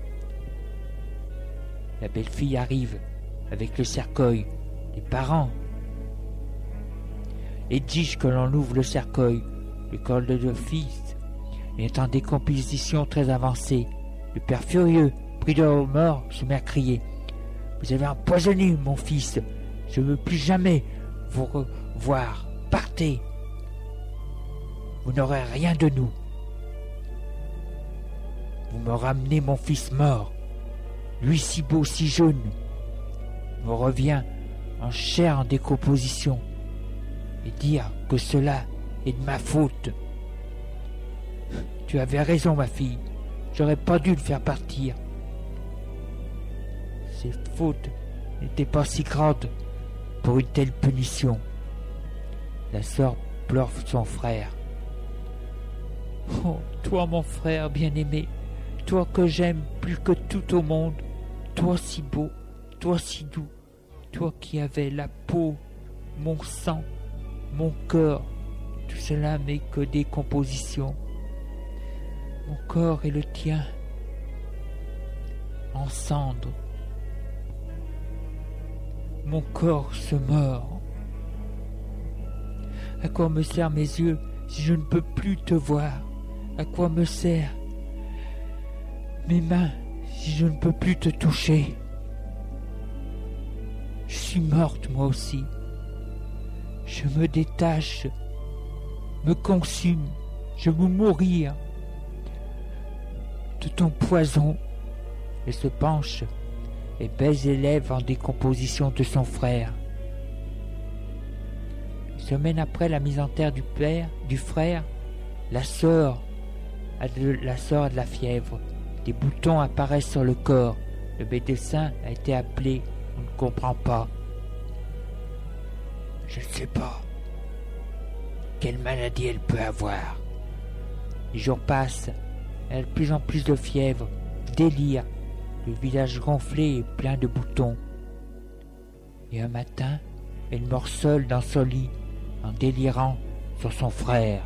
La belle-fille arrive avec le cercueil. Les parents exigent que l'on ouvre le cercueil. Le corps de leur fils est en décomposition très avancée. Le père furieux, pris de remords, se met à crier: vous avez empoisonné mon fils, je ne veux plus jamais vous revoir, partez, vous n'aurez rien de nous. Vous me ramenez mon fils mort, lui si beau, si jeune, me revient en chair en décomposition, et dire que cela est de ma faute. Tu avais raison, ma fille. J'aurais pas dû le faire partir. Ses fautes n'étaient pas si grandes pour une telle punition. La sœur pleure son frère. Oh, toi, mon frère bien-aimé, toi que j'aime plus que tout au monde, toi si beau, toi si doux, toi qui avais la peau, mon sang, mon cœur, tout cela n'est que des compositions. Mon corps et le tien en cendres. Mon corps se meurt. À quoi me servent mes yeux si je ne peux plus te voir? À quoi me servent mes mains si je ne peux plus te toucher? Je suis morte moi aussi. Je me détache, me consume, je veux mourir de ton poison. Elle se penche et baise les lèvres en décomposition de son frère. Une semaine après la mise en terre du frère, la sœur a de la fièvre. Des boutons apparaissent sur le corps. Le médecin a été appelé. On ne comprend pas. Je ne sais pas. Quelle maladie elle peut avoir? Les jours passent. Elle a de plus en plus de fièvre, délire, le visage gonflé et plein de boutons. Et un matin, elle meurt seule dans son lit, en délirant sur son frère.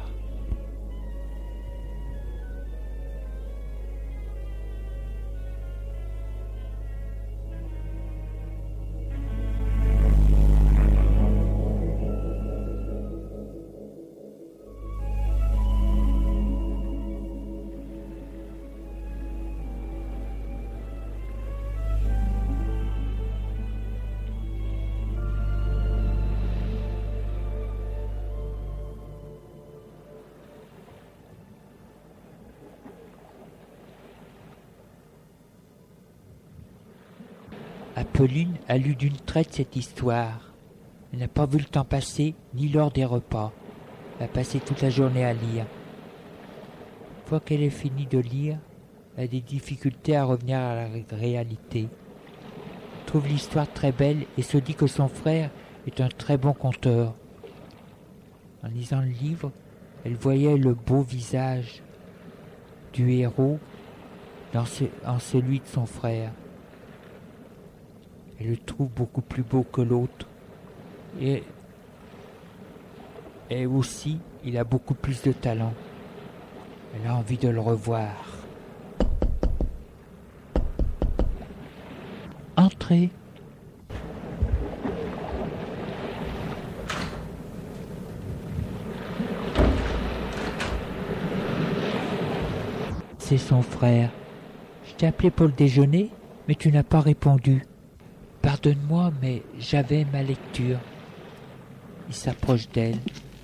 Apolline a lu d'une traite cette histoire. Elle n'a pas vu le temps passer, ni lors des repas. Elle a passé toute la journée à lire. Une fois qu'elle est finie de lire, elle a des difficultés à revenir à la réalité. Elle trouve l'histoire très belle et se dit que son frère est un très bon conteur. En lisant le livre, elle voyait le beau visage du héros en celui de son frère. Elle le trouve beaucoup plus beau que l'autre. Et aussi, il a beaucoup plus de talent. Elle a envie de le revoir. Entrez. C'est son frère. Je t'ai appelé pour le déjeuner, mais tu n'as pas répondu. Pardonne-moi, mais j'avais ma lecture. Il s'approche d'elle.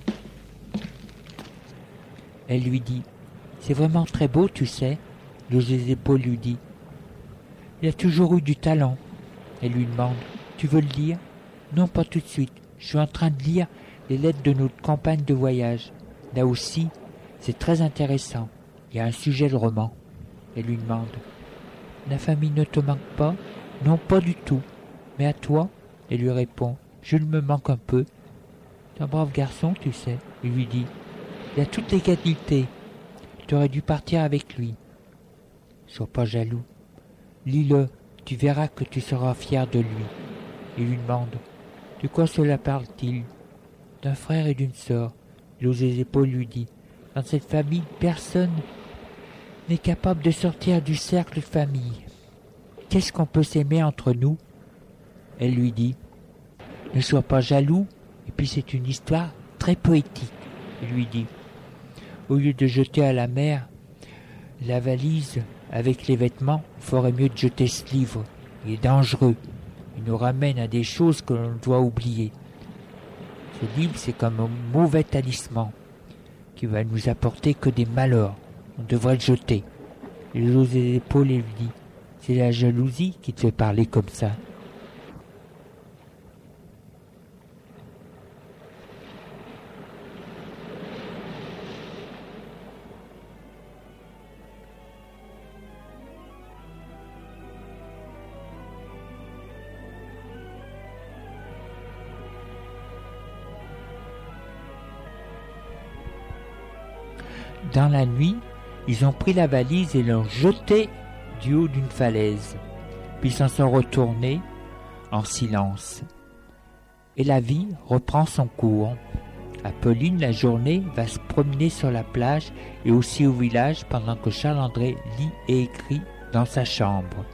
Elle lui dit, c'est vraiment très beau, tu sais. Il hausse les épaules, lui dit. Il a toujours eu du talent. Elle lui demande, tu veux le lire? Non, pas tout de suite. Je suis en train de lire les lettres de notre campagne de voyage. Là aussi, c'est très intéressant. Il y a un sujet de roman. Elle lui demande, la famille ne te manque pas? Non, pas du tout. Mais à toi? Elle lui répond, je me manque un peu. C'est un brave garçon, tu sais. Il lui dit, il a toutes les qualités. Tu aurais dû partir avec lui. Sois pas jaloux. Lis-le, tu verras que tu seras fier de lui. Il lui demande, de quoi cela parle-t-il? D'un frère et d'une sœur. Il hausse les épaules, lui dit, dans cette famille, personne n'est capable de sortir du cercle de famille. Qu'est-ce qu'on peut s'aimer entre nous? Elle lui dit, ne sois pas jaloux, et puis c'est une histoire très poétique. Il lui dit, au lieu de jeter à la mer la valise avec les vêtements, il ferait mieux de jeter ce livre. Il est dangereux. Il nous ramène à des choses que l'on doit oublier. Ce livre, c'est comme un mauvais talisman qui va nous apporter que des malheurs. On devrait le jeter. Il hausse les épaules et lui dit, c'est la jalousie qui te fait parler comme ça. Dans la nuit, ils ont pris la valise et l'ont jetée du haut d'une falaise, puis s'en sont retournés en silence. Et la vie reprend son cours. Apolline, la journée, va se promener sur la plage et aussi au village pendant que Charles-André lit et écrit dans sa chambre.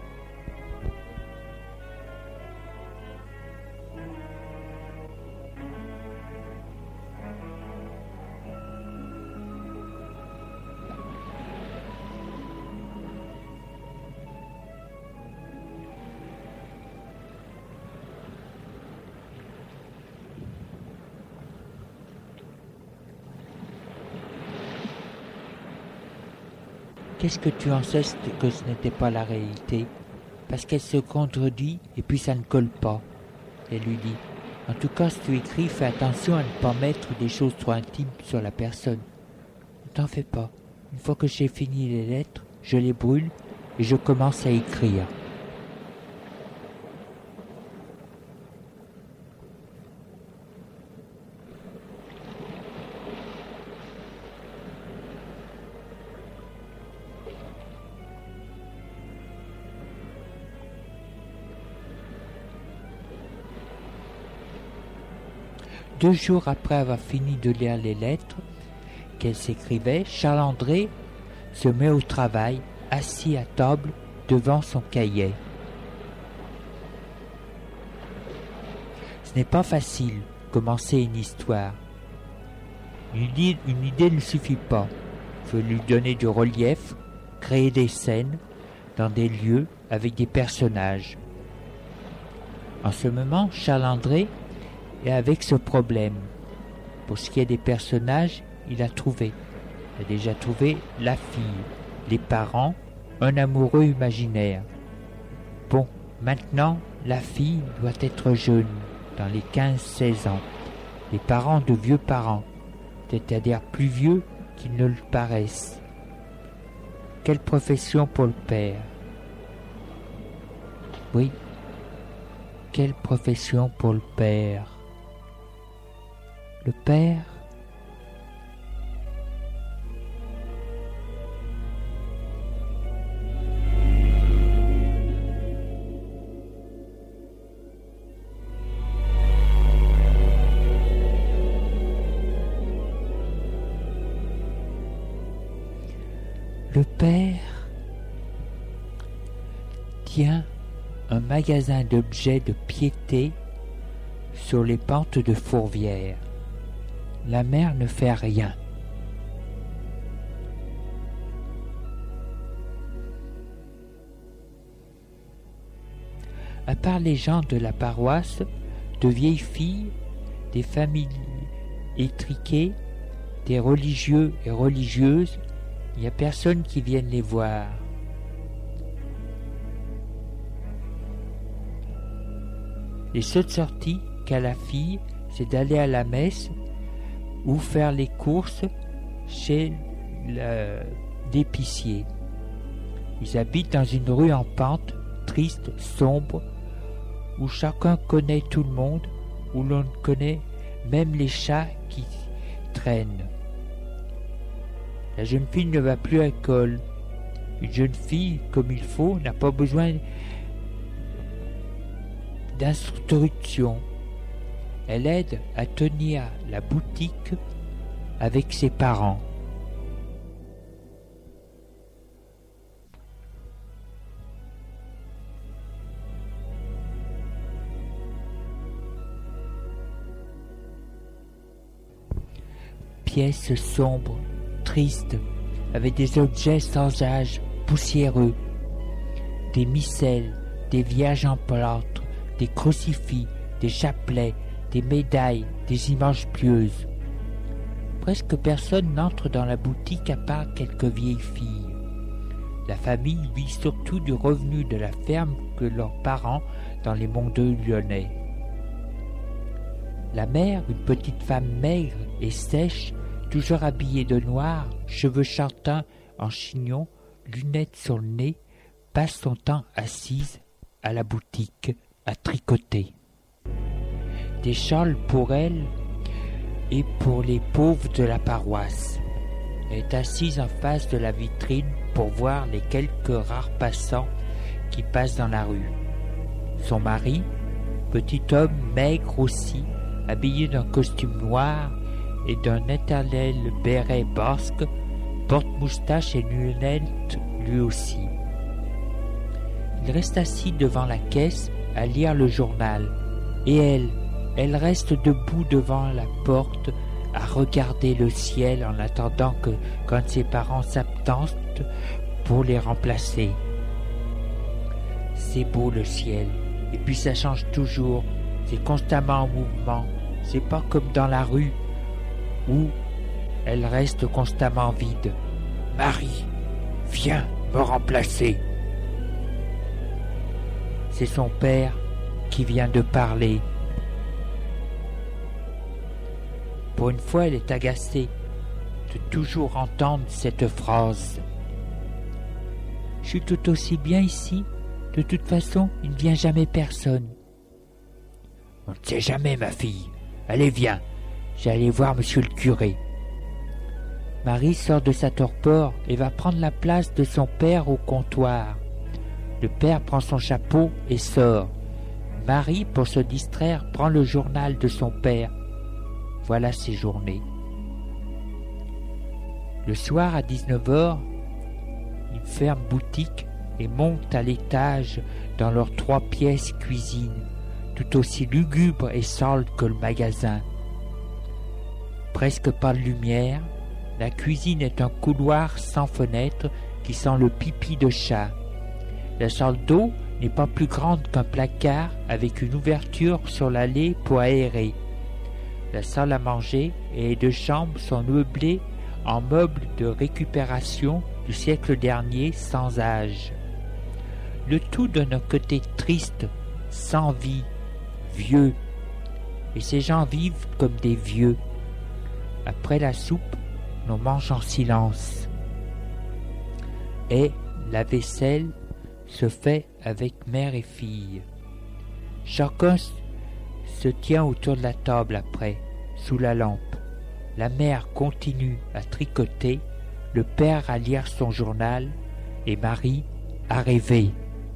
Qu'est-ce que tu en sais que ce n'était pas la réalité? Parce qu'elle se contredit et puis ça ne colle pas. Elle lui dit, en tout cas si tu écris, fais attention à ne pas mettre des choses trop intimes sur la personne. Ne t'en fais pas. Une fois que j'ai fini les lettres, je les brûle et je commence à écrire. Deux jours après avoir fini de lire les lettres qu'elle s'écrivait, Charles-André se met au travail, assis à table devant son cahier. Ce n'est pas facile, commencer une histoire. Une idée ne suffit pas. Il faut lui donner du relief, créer des scènes dans des lieux avec des personnages. En ce moment, Charles-André est avec ce problème. Pour ce qui est des personnages, il a déjà trouvé la fille, les parents, un amoureux imaginaire. Bon, maintenant, la fille doit être jeune, dans les 15-16 ans. Les parents de vieux parents, c'est-à-dire plus vieux qu'ils ne le paraissent. Quelle profession pour le père? Oui, quelle profession pour le père? Le père, tient un magasin d'objets de piété sur les pentes de Fourvière. La mère ne fait rien. À part les gens de la paroisse, de vieilles filles, des familles étriquées, des religieux et religieuses, il n'y a personne qui vienne les voir. Les seules sorties qu'a la fille, c'est d'aller à la messe ou faire les courses chez l'épicier. Ils habitent dans une rue en pente, triste, sombre, où chacun connaît tout le monde, où l'on connaît même les chats qui traînent. La jeune fille ne va plus à l'école. Une jeune fille, comme il faut, n'a pas besoin d'instruction. Elle aide à tenir la boutique avec ses parents. Pièce sombre, triste, avec des objets sans âge, poussiéreux, des missels, des vierges en plâtre, des crucifix, des chapelets, des médailles, des images pieuses. Presque personne n'entre dans la boutique à part quelques vieilles filles. La famille vit surtout du revenu de la ferme que leurs parents dans les monts lyonnais. La mère, une petite femme maigre et sèche, toujours habillée de noir, cheveux châtains en chignon, lunettes sur le nez, passe son temps assise à la boutique à tricoter. Des châles pour elle et pour les pauvres de la paroisse. Elle est assise en face de la vitrine pour voir les quelques rares passants qui passent dans la rue. Son mari, petit homme maigre aussi, habillé d'un costume noir et d'un éternel béret basque, porte moustache et lunettes lui aussi. Il reste assis devant la caisse à lire le journal, et elle reste debout devant la porte à regarder le ciel en attendant que quand ses parents s'absentent pour les remplacer. C'est beau le ciel, et puis ça change toujours, c'est constamment en mouvement, c'est pas comme dans la rue où elle reste constamment vide. « Marie, viens me remplacer !» C'est son père qui vient de parler. Pour une fois, elle est agacée de toujours entendre cette phrase. « Je suis tout aussi bien ici. De toute façon, il ne vient jamais personne. »« On ne sait jamais, ma fille. Allez, viens. J'allais voir monsieur le curé. » Marie sort de sa torpeur et va prendre la place de son père au comptoir. Le père prend son chapeau et sort. Marie, pour se distraire, prend le journal de son père. Voilà ses journées. Le soir, à 19h, ils ferment boutique et montent à l'étage dans leurs 3 pièces cuisine, tout aussi lugubre et sale que le magasin. Presque pas de lumière, la cuisine est un couloir sans fenêtre qui sent le pipi de chat. La salle d'eau n'est pas plus grande qu'un placard avec une ouverture sur l'allée pour aérer. La salle à manger et les 2 chambres sont meublées en meubles de récupération du siècle dernier sans âge. Le tout donne un côté triste, sans vie, vieux. Et ces gens vivent comme des vieux. Après la soupe, l'on mange en silence. Et la vaisselle se fait avec mère et fille. Chacun se tient autour de la table après, sous la lampe. La mère continue à tricoter, le père à lire son journal et Marie à rêver.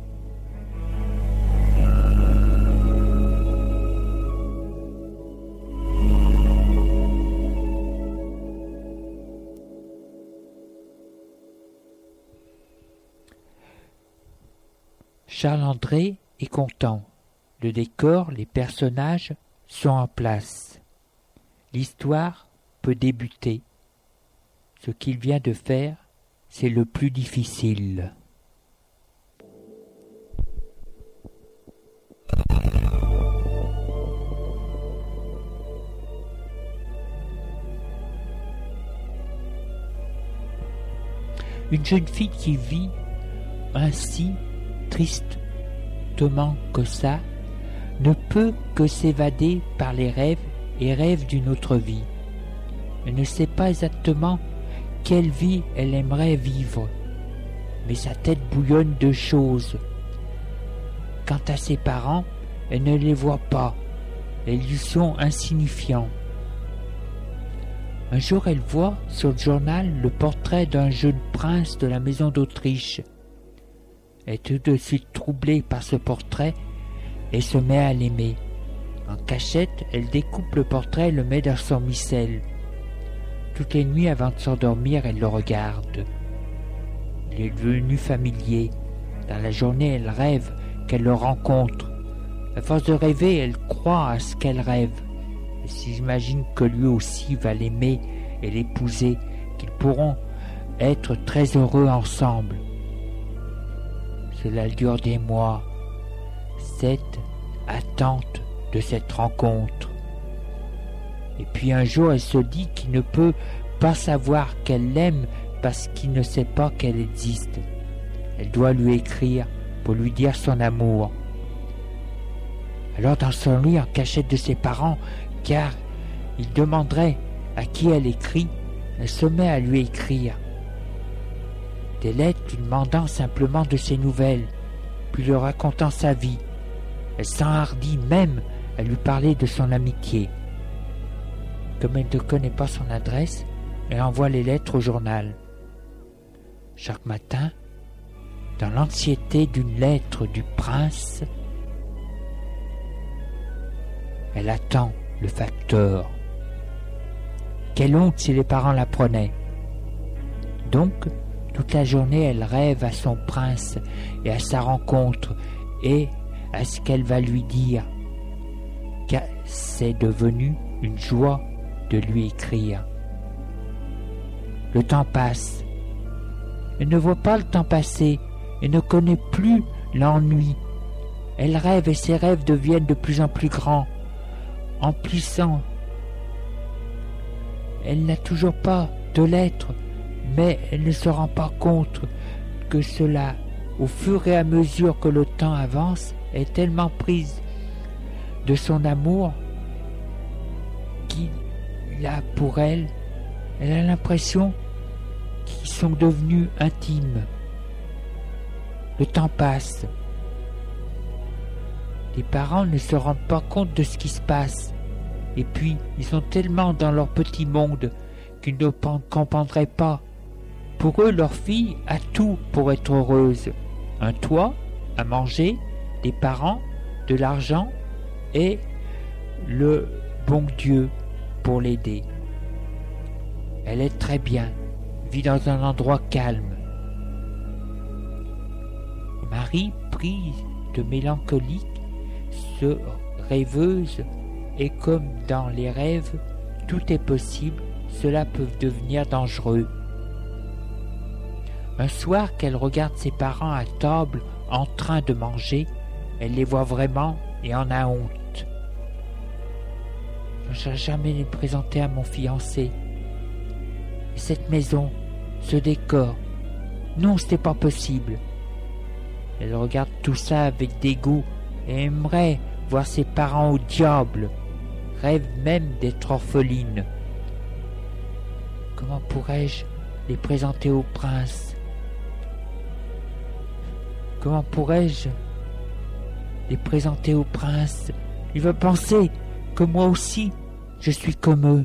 Charles-André est content. Le décor, les personnages sont en place. L'histoire peut débuter. Ce qu'il vient de faire, c'est le plus difficile. Une jeune fille qui vit ainsi tristement que ça, ne peut que s'évader par les rêves et rêve d'une autre vie. Elle ne sait pas exactement quelle vie elle aimerait vivre, mais sa tête bouillonne de choses. Quant à ses parents, elle ne les voit pas, elles lui sont insignifiants. Un jour, elle voit sur le journal le portrait d'un jeune prince de la maison d'Autriche. Elle est tout de suite troublée par ce portrait et se met à l'aimer. En cachette, elle découpe le portrait et le met dans son missel. Toutes les nuits avant de s'endormir, elle le regarde. Il est devenu familier. Dans la journée, elle rêve qu'elle le rencontre. À force de rêver, elle croit à ce qu'elle rêve. Elle s'imagine que lui aussi va l'aimer et l'épouser, qu'ils pourront être très heureux ensemble. Cela dure des mois, cette attente de cette rencontre. Et puis un jour, elle se dit qu'il ne peut pas savoir qu'elle l'aime parce qu'il ne sait pas qu'elle existe. Elle doit lui écrire pour lui dire son amour. Alors dans son lit, en cachette de ses parents, car il demanderait à qui elle écrit, elle se met à lui écrire des lettres lui demandant simplement de ses nouvelles, puis lui racontant sa vie. Elle s'enhardit même à lui parler de son amitié. Comme elle ne connaît pas son adresse, elle envoie les lettres au journal. Chaque matin, dans l'anxiété d'une lettre du prince, elle attend le facteur. Quelle honte si les parents l'apprenaient. Donc, toute la journée, elle rêve à son prince et à sa rencontre et à ce qu'elle va lui dire. Car c'est devenu une joie de lui écrire. Le temps passe. Elle ne voit pas le temps passer et ne connaît plus l'ennui. Elle rêve et ses rêves deviennent de plus en plus grands, emplissants. Elle n'a toujours pas de lettres, mais elle ne se rend pas compte que cela, au fur et à mesure que le temps avance, est tellement prise de son amour qu'il a pour elle. Elle a l'impression qu'ils sont devenus intimes. Le temps passe. Les parents ne se rendent pas compte de ce qui se passe. Et puis, ils sont tellement dans leur petit monde qu'ils ne comprendraient pas. Pour eux, leur fille a tout pour être heureuse. Un toit, à manger, des parents, de l'argent et le bon Dieu pour l'aider. Elle est très bien, vit dans un endroit calme. Marie, prise de mélancolie, rêveuse, et comme dans les rêves, tout est possible, cela peut devenir dangereux. Un soir qu'elle regarde ses parents à table en train de manger, elle les voit vraiment et en a honte. Je n'ai jamais les présenter à mon fiancé. Et cette maison, ce décor, non, ce n'est pas possible. Elle regarde tout ça avec dégoût et aimerait voir ses parents au diable, rêve même d'être orpheline. Comment pourrais-je les présenter au prince? Comment pourrais-je les présenter au prince? Il va penser que moi aussi, je suis comme eux.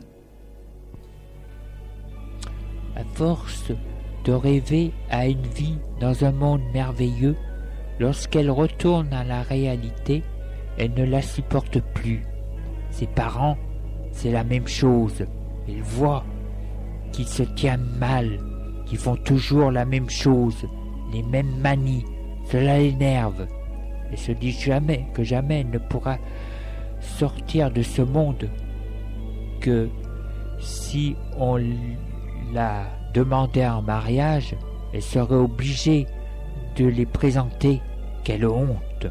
À force de rêver à une vie dans un monde merveilleux, lorsqu'elle retourne à la réalité, elle ne la supporte plus. Ses parents, c'est la même chose. Elle voit qu'ils se tiennent mal, qu'ils font toujours la même chose, les mêmes manies. Cela l'énerve. Elle se dit jamais elle ne pourra sortir de ce monde, que si on la demandait en mariage, elle serait obligée de les présenter. Quelle honte!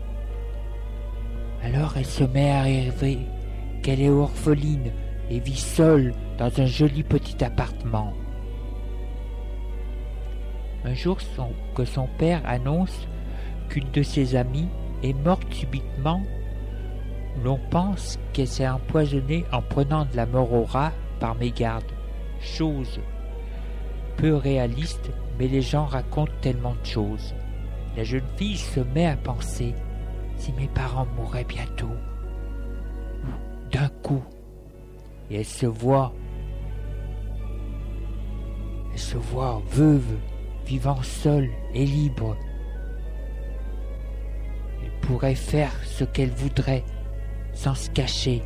Alors elle se met à rêver qu'elle est orpheline et vit seule dans un joli petit appartement. Un jour que son père annonce qu'une de ses amies est morte subitement, l'on pense qu'elle s'est empoisonnée en prenant de la mort au rat par mégarde. Chose peu réaliste, mais les gens racontent tellement de choses. La jeune fille se met à penser: si mes parents mourraient bientôt, d'un coup, et elle se voit veuve, vivant seule et libre. Elle pourrait faire ce qu'elle voudrait, sans se cacher.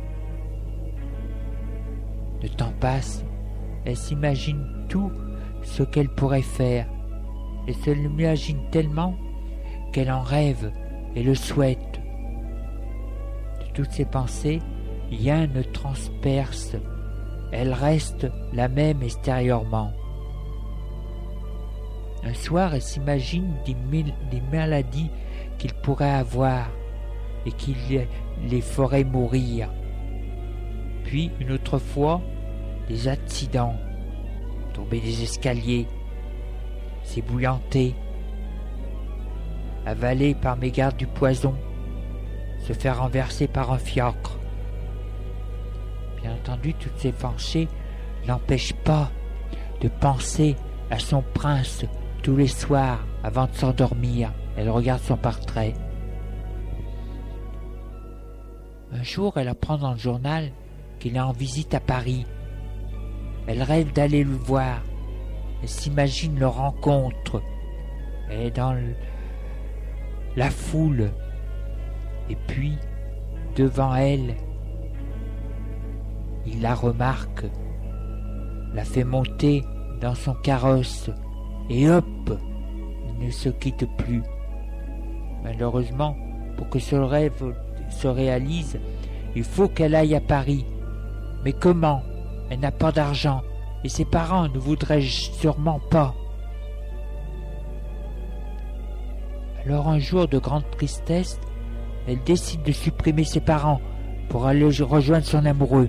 Le temps passe, elle s'imagine tout ce qu'elle pourrait faire. Elle se l'imagine tellement qu'elle en rêve et le souhaite. De toutes ses pensées, rien ne transperce. Elle reste la même extérieurement. Un soir, elle s'imagine des maladies qu'il pourrait avoir et qui les ferait mourir. Puis, une autre fois, des accidents, tomber des escaliers, s'ébouillanter, avaler par mégarde du poison, se faire renverser par un fiacre. Bien entendu, toutes ces pensées n'empêchent pas de penser à son prince tous les soirs avant de s'endormir. Elle regarde son portrait. Un jour, elle apprend dans le journal qu'il est en visite à Paris. Elle rêve d'aller le voir. Elle s'imagine leur rencontre. Elle est dans la foule. Et puis, devant elle, il la remarque, la fait monter dans son carrosse, et hop, il ne se quitte plus. Malheureusement, pour que ce rêve se réalise, il faut qu'elle aille à Paris. Mais comment? Elle n'a pas d'argent, et ses parents ne voudraient sûrement pas. Alors un jour de grande tristesse, elle décide de supprimer ses parents pour aller rejoindre son amoureux.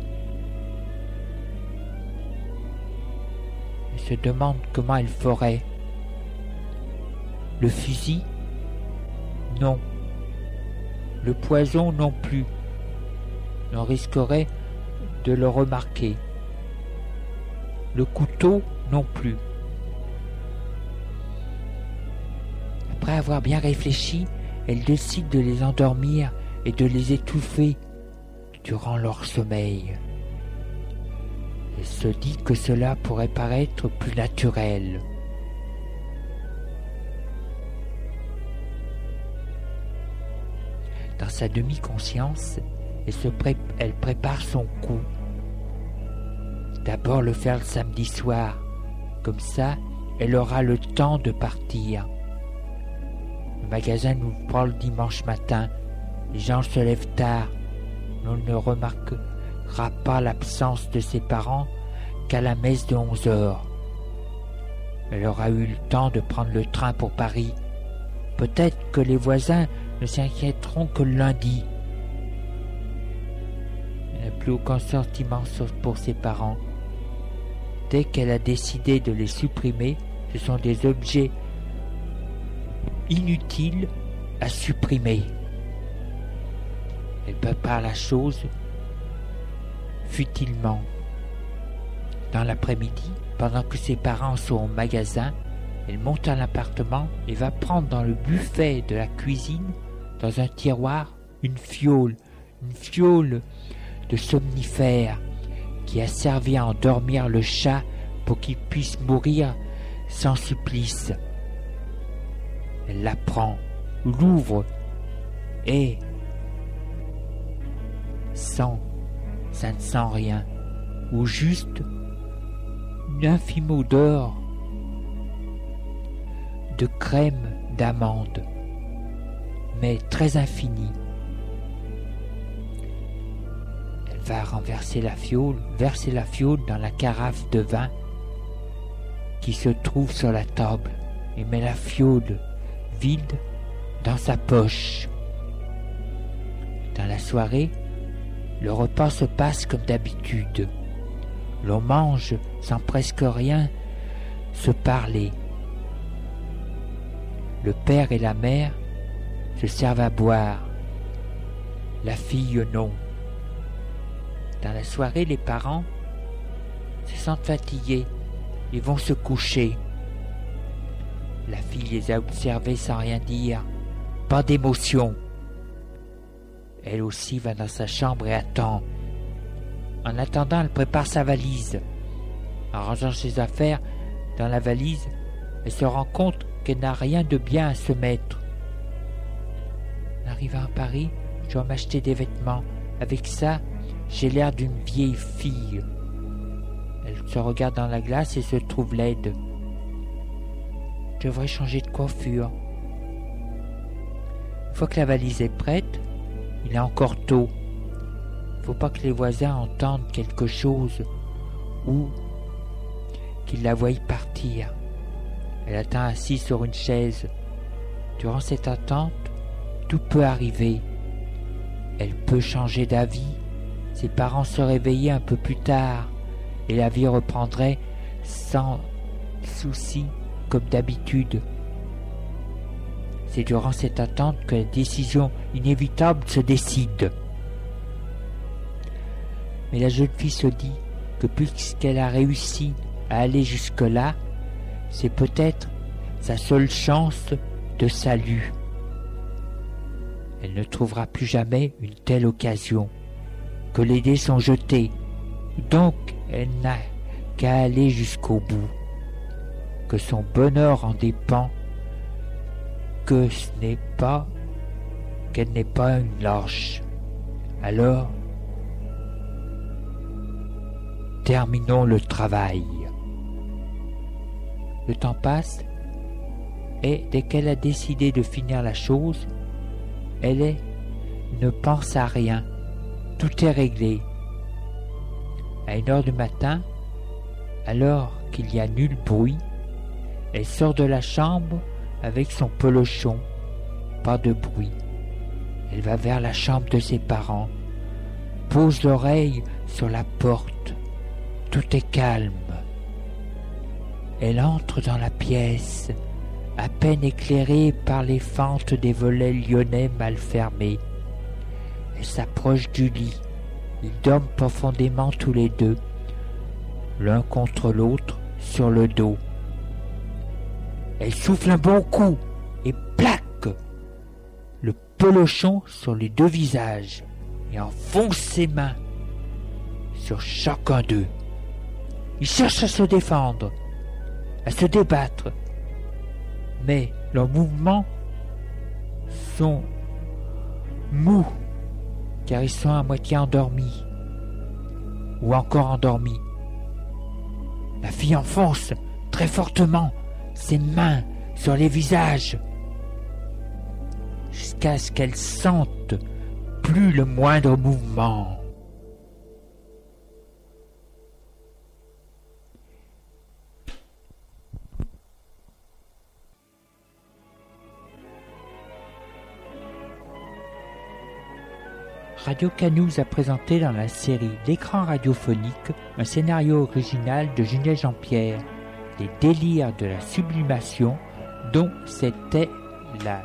Elle se demande comment elle ferait. Le fusil? Non. Le poison non plus. On risquerait de le remarquer. Le couteau non plus. Après avoir bien réfléchi, elle décide de les endormir et de les étouffer durant leur sommeil. Elle se dit que cela pourrait paraître plus naturel. Dans sa demi-conscience, elle prépare son coup. D'abord le faire le samedi soir, comme ça, elle aura le temps de partir. Le magasin n'ouvre pas le dimanche matin, les gens se lèvent tard. On ne remarquera pas l'absence de ses parents qu'à la messe de 11 heures. Elle aura eu le temps de prendre le train pour Paris. Peut-être que les voisins ne s'inquiéteront que le lundi. Elle n'a plus aucun sentiment pour ses parents. Dès qu'elle a décidé de les supprimer, ce sont des objets inutiles à supprimer. Elle prépare la chose futilement. Dans l'après-midi, pendant que ses parents sont au magasin, elle monte à l'appartement et va prendre dans le buffet de la cuisine, dans un tiroir, une fiole de somnifère qui a servi à endormir le chat pour qu'il puisse mourir sans supplice. Elle la prend, l'ouvre et ça ne sent rien, ou juste une infime odeur de crème d'amande, mais très infinie. Elle va verser la fiole dans la carafe de vin qui se trouve sur la table et met la fiole vide dans sa poche. Dans la soirée, le repas se passe comme d'habitude. L'on mange sans presque rien se parler. Le père et la mère se servent à boire. La fille non. Dans la soirée, les parents se sentent fatigués et vont se coucher. La fille les a observés sans rien dire, pas d'émotion. Elle aussi va dans sa chambre et attend. En attendant, elle prépare sa valise. En rangeant ses affaires dans la valise, elle se rend compte qu'elle n'a rien de bien à se mettre. En arrivant à Paris, je dois m'acheter des vêtements. Avec ça, j'ai l'air d'une vieille fille. Elle se regarde dans la glace et se trouve laide. Je devrais changer de coiffure. Une fois que la valise est prête, il est encore tôt. Il ne faut pas que les voisins entendent quelque chose ou qu'ils la voient partir. Elle attend assise sur une chaise. Durant cette attente, tout peut arriver. Elle peut changer d'avis. Ses parents se réveillaient un peu plus tard et la vie reprendrait sans souci comme d'habitude. C'est durant cette attente que la décision inévitable se décide. Mais la jeune fille se dit que puisqu'elle a réussi à aller jusque-là, c'est peut-être sa seule chance de salut. Elle ne trouvera plus jamais une telle occasion, que les dés sont jetés. Donc elle n'a qu'à aller jusqu'au bout, que son bonheur en dépend, qu'elle n'est pas une lâche. Alors, terminons le travail. Le temps passe, et dès qu'elle a décidé de finir la chose, elle ne pense à rien. Tout est réglé. À 1h du matin, alors qu'il n'y a nul bruit, elle sort de la chambre avec son polochon. Pas de bruit. Elle va vers la chambre de ses parents, pose l'oreille sur la porte. Tout est calme. Elle entre dans la pièce, à peine éclairée par les fentes des volets lyonnais mal fermés. Elle s'approche du lit. Ils dorment profondément tous les deux, l'un contre l'autre sur le dos. Elle souffle un bon coup et plaque le polochon sur les deux visages et enfonce ses mains sur chacun d'eux. Ils cherchent à se défendre, à se débattre, mais leurs mouvements sont mous, car ils sont à moitié endormis, ou encore endormis. La fille enfonce très fortement ses mains sur les visages, jusqu'à ce qu'elle sente plus le moindre mouvement. Radio Canouze a présenté dans la série L'écran radiophonique un scénario original de Julien Jean-Pierre, Les délires de la sublimation, dont c'était la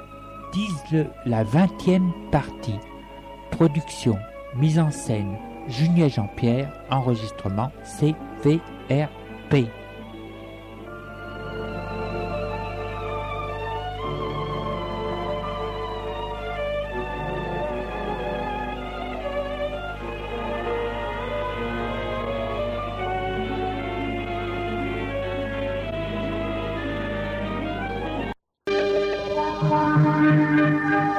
20e partie. Production, mise en scène, Julien Jean-Pierre, enregistrement CVRP.